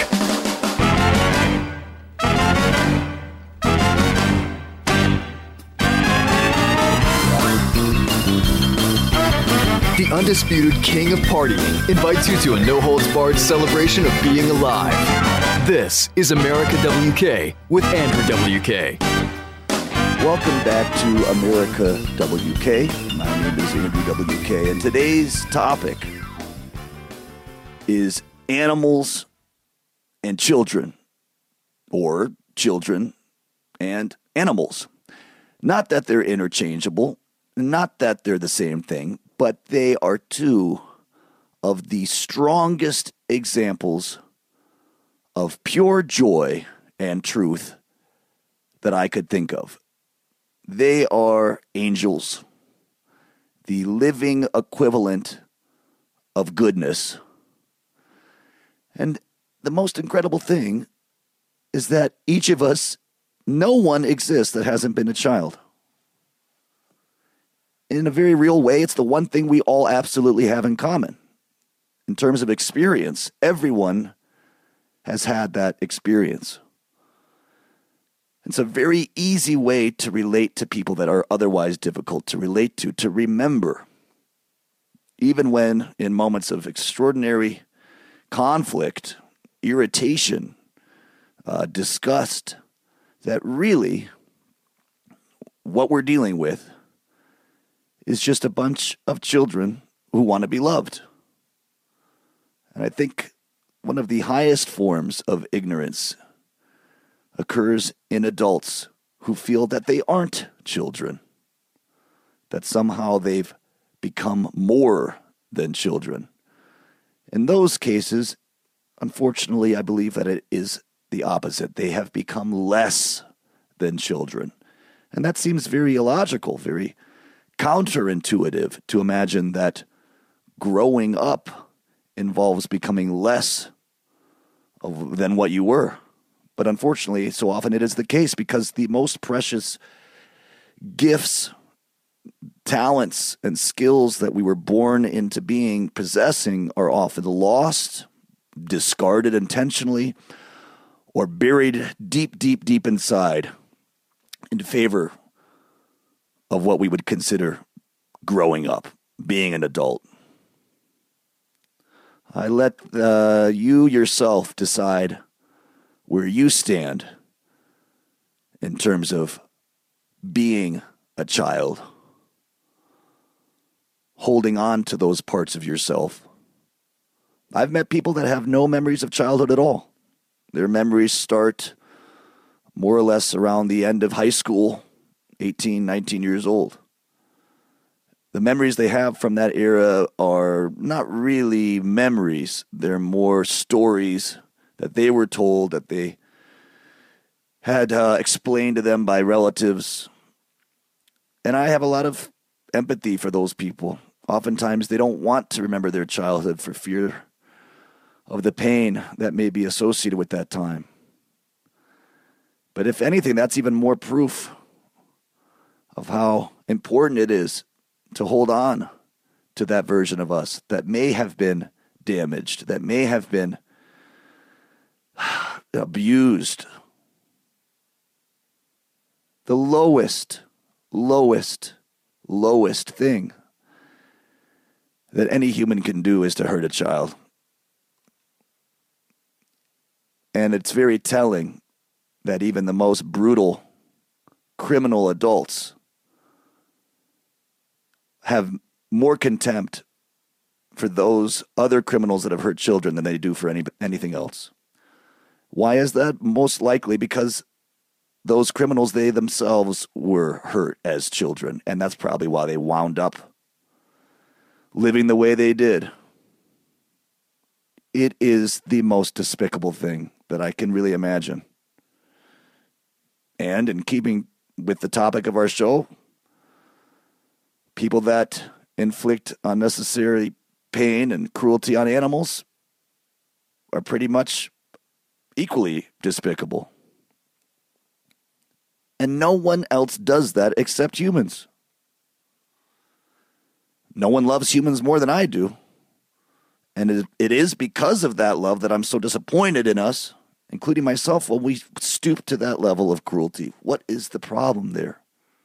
The undisputed king of partying invites you to a no-holds-barred celebration of being alive. This is America W K with Andrew W K. Welcome back to America W K. My name is Andrew W K, and today's topic is animals and children, or children and animals. Not that they're interchangeable, not that they're the same thing, but they are two of the strongest examples of pure joy and truth that I could think of. They are angels, the living equivalent of goodness. And the most incredible thing is that each of us, no one exists that hasn't been a child. In a very real way, it's the one thing we all absolutely have in common. In terms of experience, everyone has had that experience. It's a very easy way to relate to people that are otherwise difficult to relate to, to remember. Even when in moments of extraordinary conflict, irritation, uh, disgust, that really what we're dealing with is just a bunch of children who want to be loved. And I think one of the highest forms of ignorance occurs in adults who feel that they aren't children, that somehow they've become more than children. In those cases, unfortunately, I believe that it is the opposite. They have become less than children. And that seems very illogical, very counterintuitive to imagine that growing up involves becoming less of, than what you were. But unfortunately, so often it is the case because the most precious gifts, talents, and skills that we were born into being possessing are often lost, discarded intentionally, or buried deep, deep, deep inside in favor of what we would consider growing up, being an adult. I let uh, you yourself decide where you stand in terms of being a child, holding on to those parts of yourself. I've met people that have no memories of childhood at all. Their memories start more or less around the end of high school, eighteen, nineteen years old. The memories they have from that era are not really memories. They're more stories that they were told, that they had uh, explained to them by relatives. And I have a lot of empathy for those people. Oftentimes they don't want to remember their childhood for fear of the pain that may be associated with that time. But if anything, that's even more proof of how important it is to hold on to that version of us that may have been damaged, that may have been abused. The lowest, lowest, lowest thing that any human can do is to hurt a child. And it's very telling that even the most brutal criminal adults have more contempt for those other criminals that have hurt children than they do for any anything else. Why is that? Most likely because those criminals, they themselves were hurt as children, and that's probably why they wound up living the way they did. It is the most despicable thing that I can really imagine. And in keeping with the topic of our show, people that inflict unnecessary pain and cruelty on animals are pretty much equally despicable. And no one else does that except humans. No one loves humans more than I do. And it is because of that love that I'm so disappointed in us, including myself, when we stoop to that level of cruelty. What is the problem there?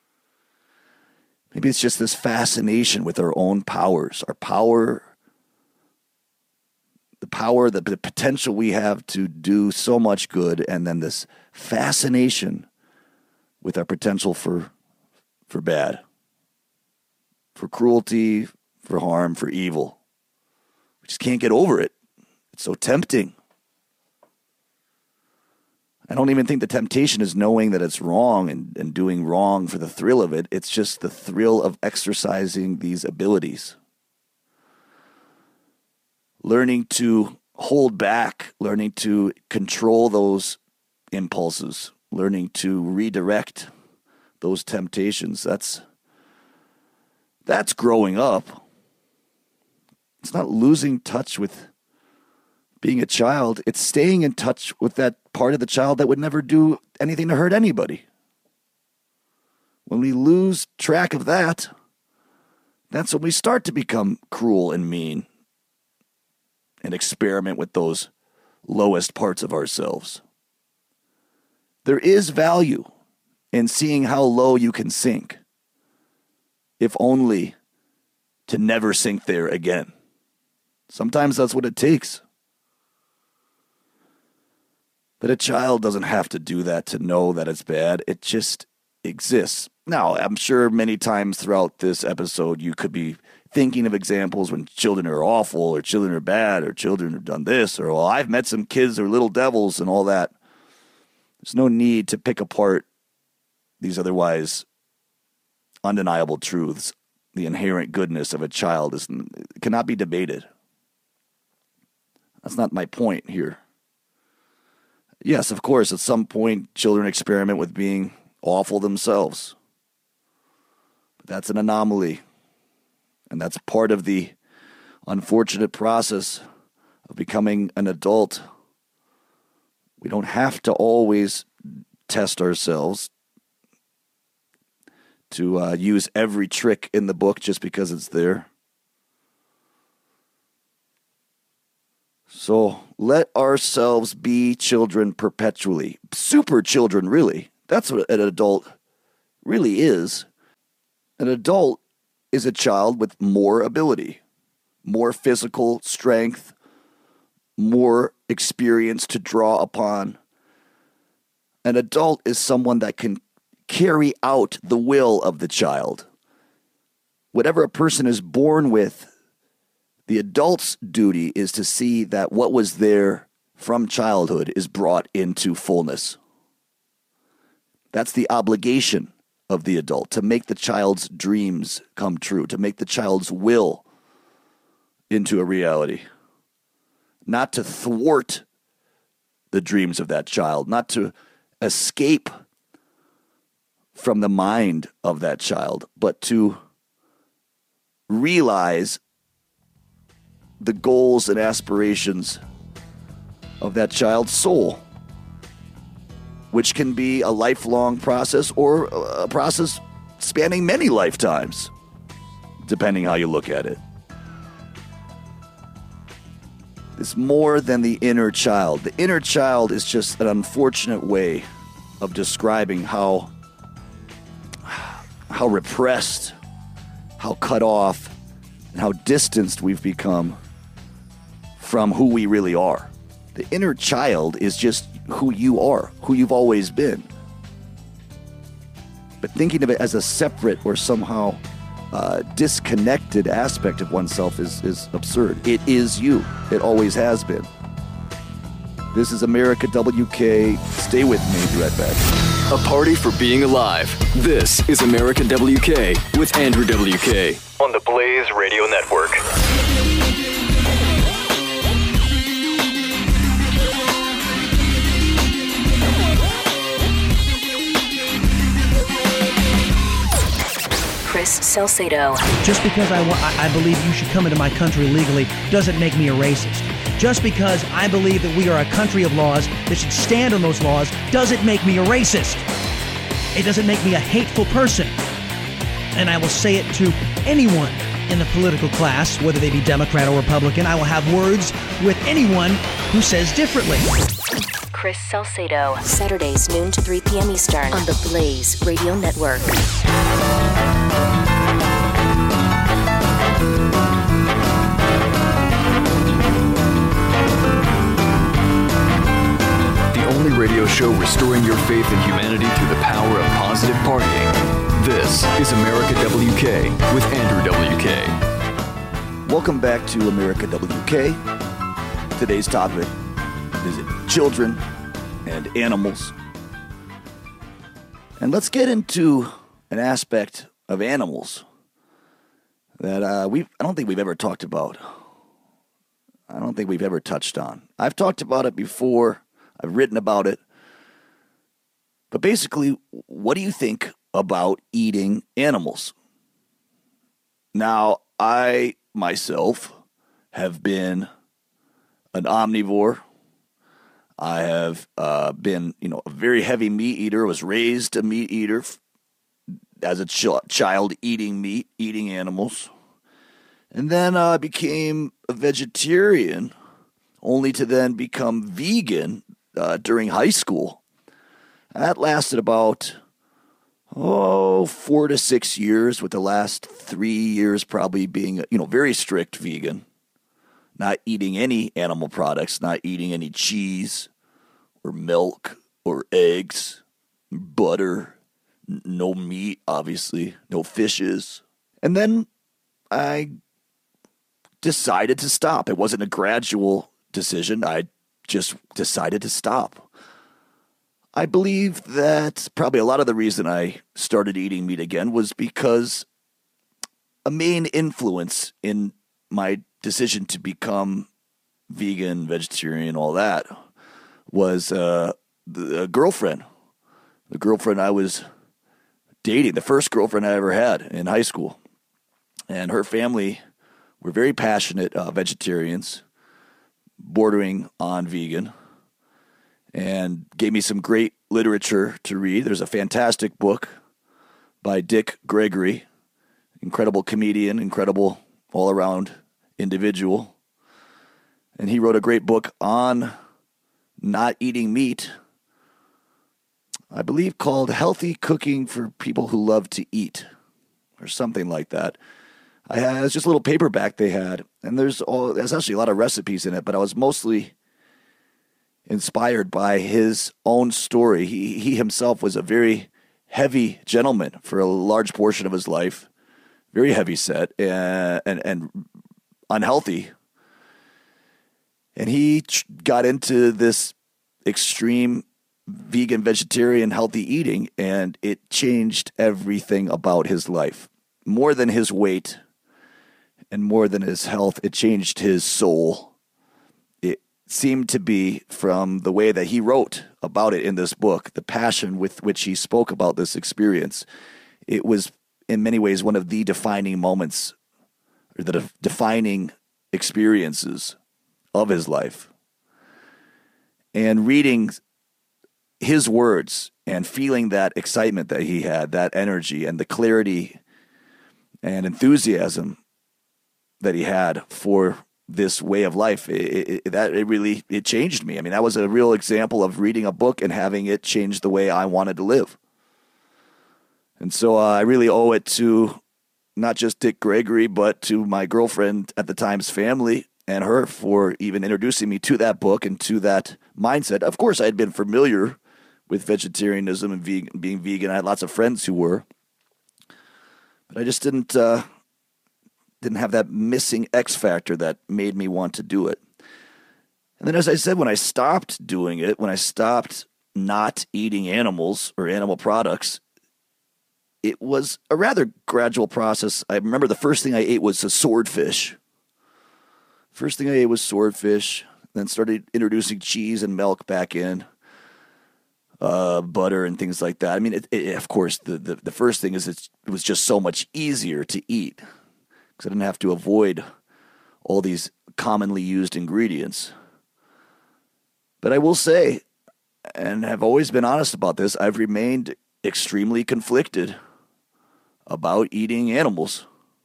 Maybe it's just this fascination with our own powers, our power, the power, the, the potential we have to do so much good, and then this fascination with our potential for, for bad, for cruelty, for harm, for evil. We just can't get over it. It's so tempting. I don't even think the temptation is knowing that it's wrong and, and doing wrong for the thrill of it. It's just the thrill of exercising these abilities. learning to hold back, learning to control those impulses, learning to redirect those temptations. That's that's growing up. It's not losing touch with being a child. It's staying in touch with that part of the child that would never do anything to hurt anybody. When we lose track of that, that's when we start to become cruel and mean and experiment with those lowest parts of ourselves. There is value in seeing how low you can sink, if only to never sink there again. Sometimes that's what it takes. But a child doesn't have to do that to know that it's bad. It just exists. Now, I'm sure many times throughout this episode, you could be thinking of examples when children are awful or children are bad or children have done this or, well, I've met some kids who are little devils and all that. There's no need to pick apart these otherwise undeniable truths. The inherent goodness of a child is cannot be debated. That's not my point here. Yes, of course, at some point, children experiment with being awful themselves. But that's an anomaly. And that's part of the unfortunate process of becoming an adult. We don't have to always test ourselves to uh, use every trick in the book just because it's there. So let ourselves be children perpetually. Super children, really. That's what an adult really is. An adult is a child with more ability, more physical strength, more experience to draw upon. An adult is someone that can carry out the will of the child. Whatever a person is born with, the adult's duty is to see that what was there from childhood is brought into fullness. That's the obligation of the adult, to make the child's dreams come true, to make the child's will into a reality. Not to thwart the dreams of that child, not to escape from the mind of that child, but to realize the goals and aspirations of that child's soul, which can be a lifelong process or a process spanning many lifetimes, depending how you look at it. It's more than the inner child. The inner child is just an unfortunate way of describing how, how repressed, how cut off, and how distanced we've become from who we really are. The inner child is just who you are, who you've always been. But thinking of it as a separate or somehow uh, disconnected aspect of oneself is, is absurd. It is you. It always has been. This is America W K. Stay with me. Be right back. A party for being alive. This is America W K with Andrew W K. On the Blaze Radio Network. Chris Salcedo. Just because I, wa- I believe you should come into my country legally doesn't make me a racist. Just because I believe that we are a country of laws that should stand on those laws doesn't make me a racist. It doesn't make me a hateful person. And I will say it to anyone in the political class, whether they be Democrat or Republican. I will have words with anyone who says differently. Chris Salcedo. Saturdays, noon to three p.m. Eastern on the Blaze Radio Network. The only radio show restoring your faith in humanity through the power of positive partying. This is America W K with Andrew W K. Welcome back to America W K. Today's topic is children and animals. And let's get into an aspect of animals that uh, we I don't think we've ever talked about I don't think we've ever touched on. I've talked about it before. I've written about it. But basically, what do you think about eating animals? Now, I myself have been an omnivore. I have uh, been, you know, a very heavy meat eater. Was raised a meat eater as a ch- child, eating meat, eating animals. And then I uh, became a vegetarian, only to then become vegan uh, during high school. And that lasted about, oh, four to six years, with the last three years probably being, you know, very strict vegan. Not eating any animal products, not eating any cheese or milk or eggs, butter, n- no meat, obviously, no fishes. And then I decided to stop. It wasn't a gradual decision. I just decided to stop. I believe that probably a lot of the reason I started eating meat again was because a main influence in my decision to become vegan, vegetarian, all that was uh, the a girlfriend. The girlfriend I was dating, the first girlfriend I ever had in high school. And her family were very passionate uh, vegetarians, bordering on vegan, and gave me some great literature to read. There's a fantastic book by Dick Gregory, incredible comedian, incredible all-around individual. And he wrote a great book on not eating meat, I believe called Healthy Cooking for People Who Love to Eat, or something like that. I had, it was just a little paperback they had, and there's all, there's actually a lot of recipes in it, but I was mostly inspired by his own story. He, he himself was a very heavy gentleman for a large portion of his life, very heavy set and, and, and unhealthy. And he got into this extreme vegan, vegetarian, healthy eating, and it changed everything about his life. More than his weight and more than his health, it changed his soul. It seemed to be, from the way that he wrote about it in this book, the passion with which he spoke about this experience, it was in many ways one of the defining moments, or the de- defining experiences of his life. And reading his words and feeling that excitement that he had, that energy and the clarity and enthusiasm that he had for this way of life, it, it, that it really, it changed me. I mean, that was a real example of reading a book and having it change the way I wanted to live. And so uh, I really owe it to not just Dick Gregory, but to my girlfriend at the time's family and her for even introducing me to that book and to that mindset. Of course, I had been familiar with vegetarianism and vegan, being vegan. I had lots of friends who were, but I just didn't uh, didn't have that missing X factor that made me want to do it. And then, as I said, when I stopped doing it, when I stopped not eating animals or animal products, it was a rather gradual process. I remember the first thing I ate was a swordfish. First thing I ate was swordfish, then started introducing cheese and milk back in, uh, butter and things like that. I mean, it, it, of course, the, the, the first thing is it's, it was just so much easier to eat because I didn't have to avoid all these commonly used ingredients. But I will say, and have always been honest about this, I've remained extremely conflicted about eating animals.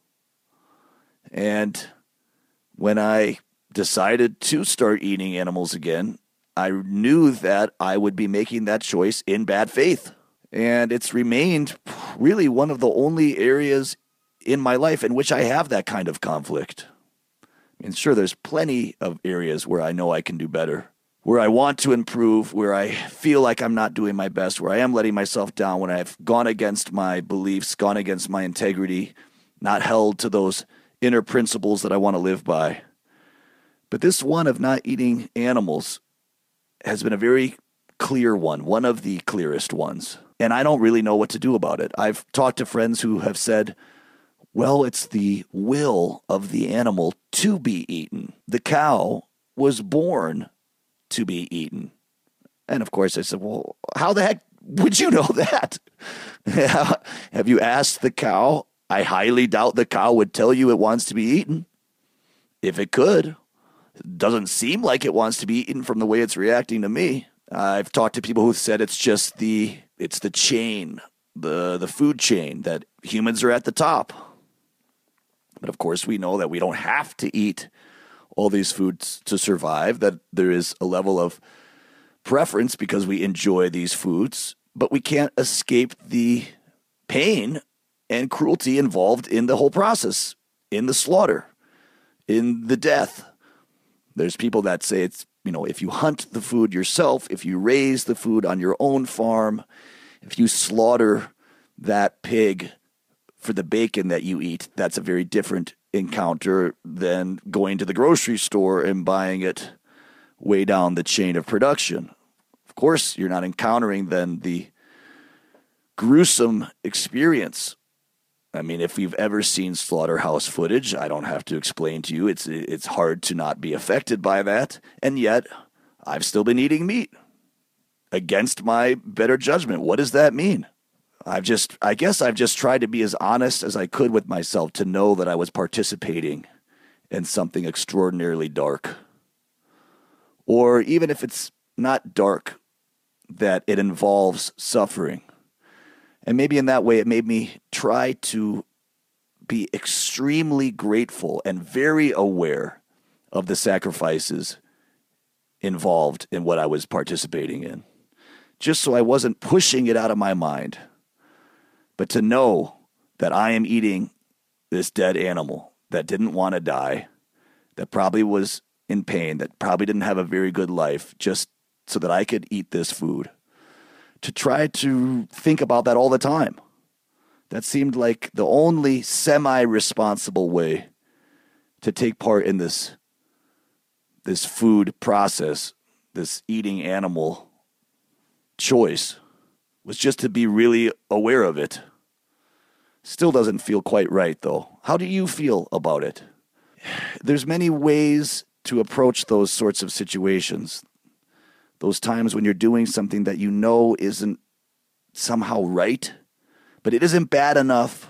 And when I decided to start eating animals again, I knew that I would be making that choice in bad faith. And it's remained really one of the only areas in my life in which I have that kind of conflict. I mean, sure, there's plenty of areas where I know I can do better, where I want to improve, where I feel like I'm not doing my best, where I am letting myself down, when I've gone against my beliefs, gone against my integrity, not held to those inner principles that I want to live by. But this one of not eating animals has been a very clear one, one of the clearest ones. And I don't really know what to do about it. I've talked to friends who have said, Well, it's the will of the animal to be eaten. The cow was born to be eaten. And of course I said, well, how the heck would you know that? Have you asked the cow? I highly doubt the cow would tell you it wants to be eaten. If it could, it doesn't seem like it wants to be eaten from the way it's reacting to me. I've talked to people who said it's just the it's the chain, the the food chain, that humans are at the top. But of course we know that we don't have to eat all these foods to survive, that there is a level of preference because we enjoy these foods, but we can't escape the pain and cruelty involved in the whole process, in the slaughter, in the death. There's people that say it's, you know, if you hunt the food yourself, if you raise the food on your own farm, if you slaughter that pig for the bacon that you eat, that's a very different encounter than going to the grocery store and buying it way down the chain of production. Of course, you're not encountering then the gruesome experience. I mean, if you've ever seen slaughterhouse footage, I don't have to explain to you. It's it's hard to not be affected by that. And yet, I've still been eating meat against my better judgment. What does that mean? I've just, I guess I've just tried to be as honest as I could with myself to know that I was participating in something extraordinarily dark. Or even if it's not dark, that it involves suffering. And maybe in that way, it made me try to be extremely grateful and very aware of the sacrifices involved in what I was participating in. Just so I wasn't pushing it out of my mind, but to know that I am eating this dead animal that didn't want to die, that probably was in pain, that probably didn't have a very good life, just so that I could eat this food. To try to think about that all the time. That seemed like the only semi-responsible way to take part in this, this food process, this eating animal choice, was just to be really aware of it. Still doesn't feel quite right, though. How do you feel about it? There's many ways to approach those sorts of situations. Those times when you're doing something that you know isn't somehow right, but it isn't bad enough,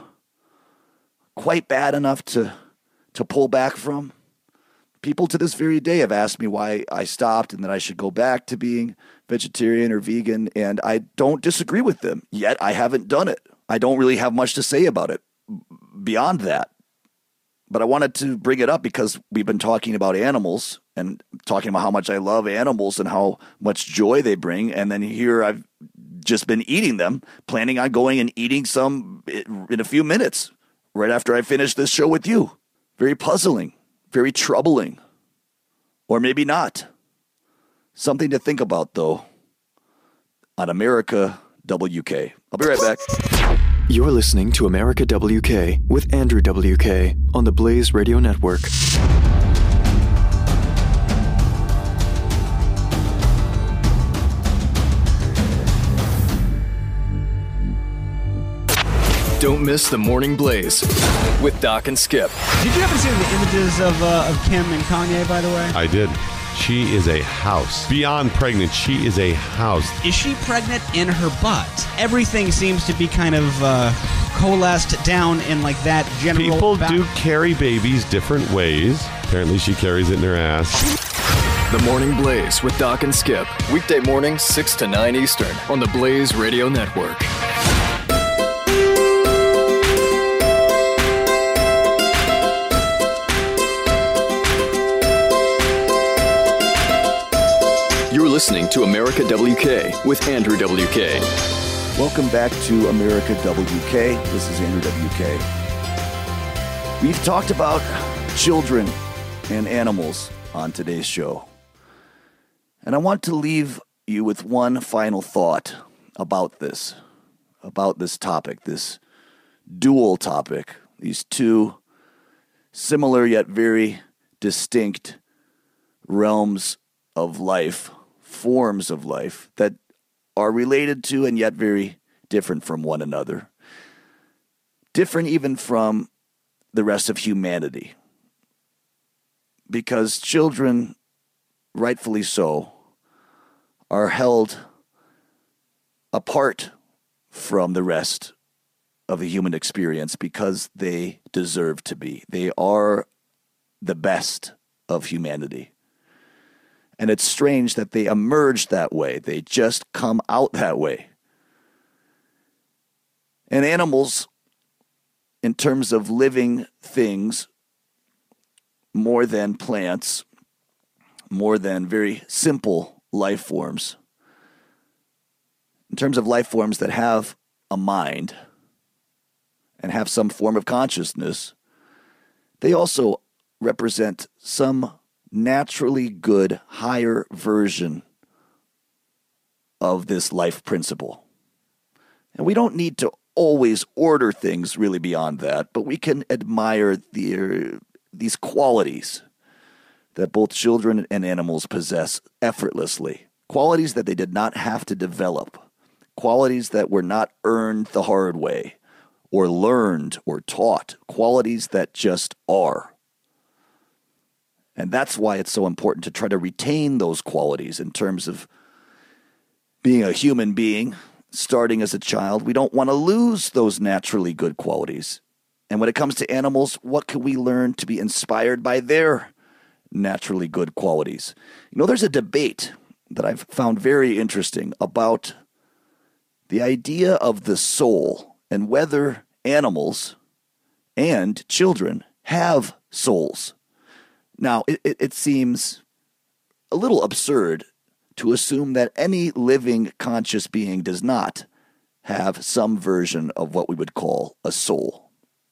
quite bad enough to to pull back from. People to this very day have asked me why I stopped and that I should go back to being vegetarian or vegan, and I don't disagree with them, yet I haven't done it. I don't really have much to say about it beyond that. But I wanted to bring it up because we've been talking about animals and talking about how much I love animals and how much joy they bring. And then here I've just been eating them, planning on going and eating some in a few minutes, right after I finish this show with you. Very puzzling, very troubling, or maybe not. Something to think about, though, on America W K. I'll be right back. You're listening to America W K with Andrew W K on the Blaze Radio Network. Don't miss the Morning Blaze with Doc and Skip. Did you ever see the images of uh, of Kim and Kanye, by the way? I did. She is a house. Beyond pregnant, she is a house. Is she pregnant in her butt? Everything seems to be kind of uh, coalesced down in like that general... People ba- do carry babies different ways. Apparently she carries it in her ass. The Morning Blaze with Doc and Skip. Weekday mornings, six to nine Eastern on the Blaze Radio Network. You're listening to America W K with Andrew W K. Welcome back to America W K. This is Andrew W K. We've talked about children and animals on today's show. And I want to leave you with one final thought about this, about this topic, this dual topic, these two similar yet very distinct realms of life, forms of life that are related to and yet very different from one another. Different even from the rest of humanity. Because children, rightfully so, are held apart from the rest of the human experience because they deserve to be. They are the best of humanity. And it's strange that they emerge that way. They just come out that way. And animals, in terms of living things, more than plants, more than very simple life forms, in terms of life forms that have a mind and have some form of consciousness, they also represent some naturally good, higher version of this life principle. And we don't need to always order things really beyond that, but we can admire the, these qualities that both children and animals possess effortlessly. Qualities that they did not have to develop. Qualities that were not earned the hard way, or learned or taught. Qualities that just are. And that's why it's so important to try to retain those qualities in terms of being a human being, starting as a child. We don't want to lose those naturally good qualities. And when it comes to animals, what can we learn to be inspired by their naturally good qualities? You know, there's a debate that I've found very interesting about the idea of the soul and whether animals and children have souls. Now, it, it, it seems a little absurd to assume that any living conscious being does not have some version of what we would call a soul.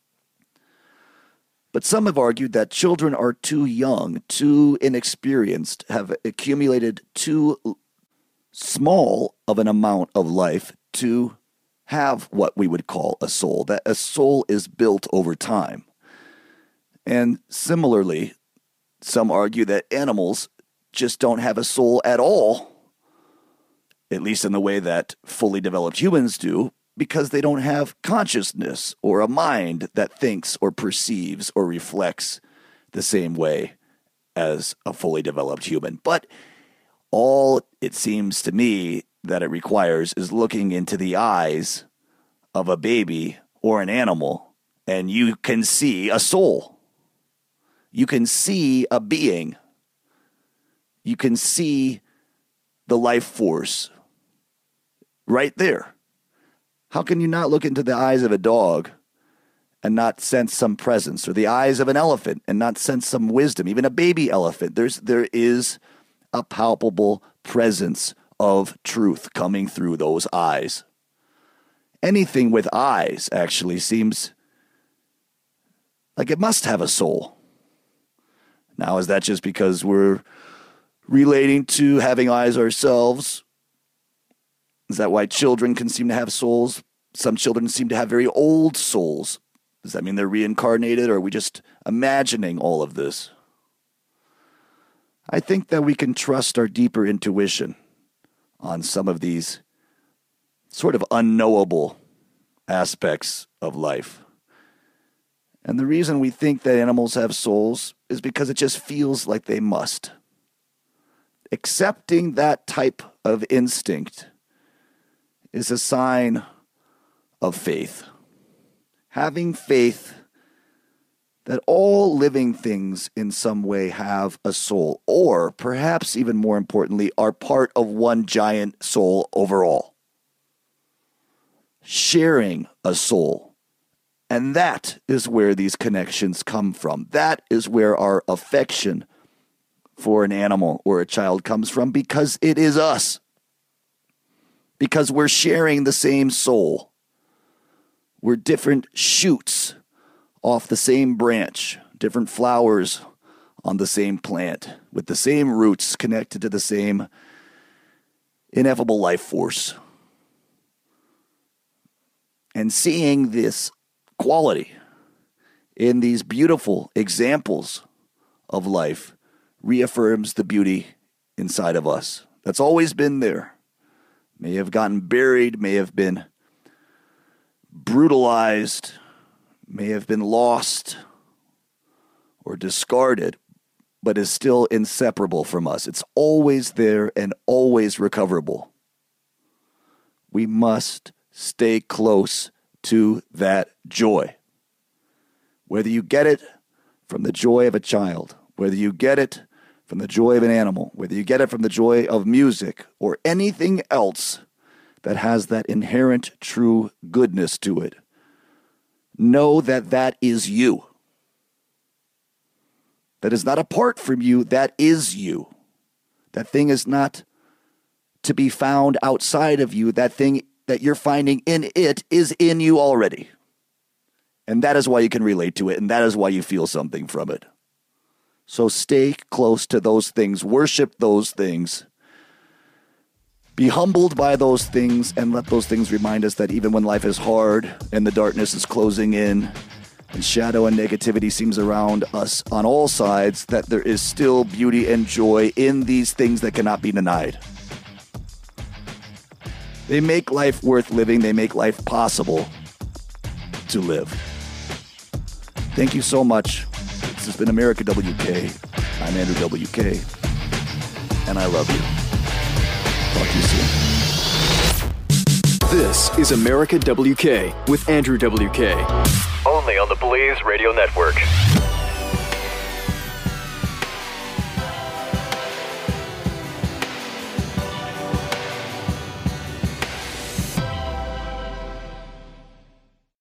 But some have argued that children are too young, too inexperienced, have accumulated too small of an amount of life to have what we would call a soul, that a soul is built over time. And similarly, some argue that animals just don't have a soul at all, at least in the way that fully developed humans do, because they don't have consciousness or a mind that thinks or perceives or reflects the same way as a fully developed human. But all it seems to me that it requires is looking into the eyes of a baby or an animal, and you can see a soul. You can see a being. You can see the life force right there. How can you not look into the eyes of a dog and not sense some presence, or the eyes of an elephant and not sense some wisdom? Even a baby elephant, there's there is a palpable presence of truth coming through those eyes. Anything with eyes actually seems like it must have a soul. Now, is that just because we're relating to having eyes ourselves? Is that why children can seem to have souls? Some children seem to have very old souls. Does that mean they're reincarnated, or are we just imagining all of this? I think that we can trust our deeper intuition on some of these sort of unknowable aspects of life. And the reason we think that animals have souls is because it just feels like they must. Accepting that type of instinct is a sign of faith. Having faith that all living things in some way have a soul, or perhaps even more importantly, are part of one giant soul overall. Sharing a soul. And that is where these connections come from. That is where our affection for an animal or a child comes from, because it is us. Because we're sharing the same soul. We're different shoots off the same branch, different flowers on the same plant, with the same roots connected to the same ineffable life force. And seeing this quality in these beautiful examples of life reaffirms the beauty inside of us that's always been there. May have gotten buried, may have been brutalized, may have been lost or discarded, but is still inseparable from us. It's always there and always recoverable. We must stay close to that joy. Whether you get it from the joy of a child, whether you get it from the joy of an animal, whether you get it from the joy of music or anything else that has that inherent true goodness to it, know that that is you. That is not apart from you, that is you. That thing is not to be found outside of you. That thing that you're finding in it is in you already. And that is why you can relate to it, and that is why you feel something from it. So stay close to those things, worship those things, be humbled by those things, and let those things remind us that even when life is hard and the darkness is closing in and shadow and negativity seems around us on all sides, that there is still beauty and joy in these things that cannot be denied. They make life worth living. They make life possible to live. Thank you so much. This has been America W K. I'm Andrew W K. And I love you. Talk to you soon. This is America W K with Andrew W K. Only on the Blaze Radio Network.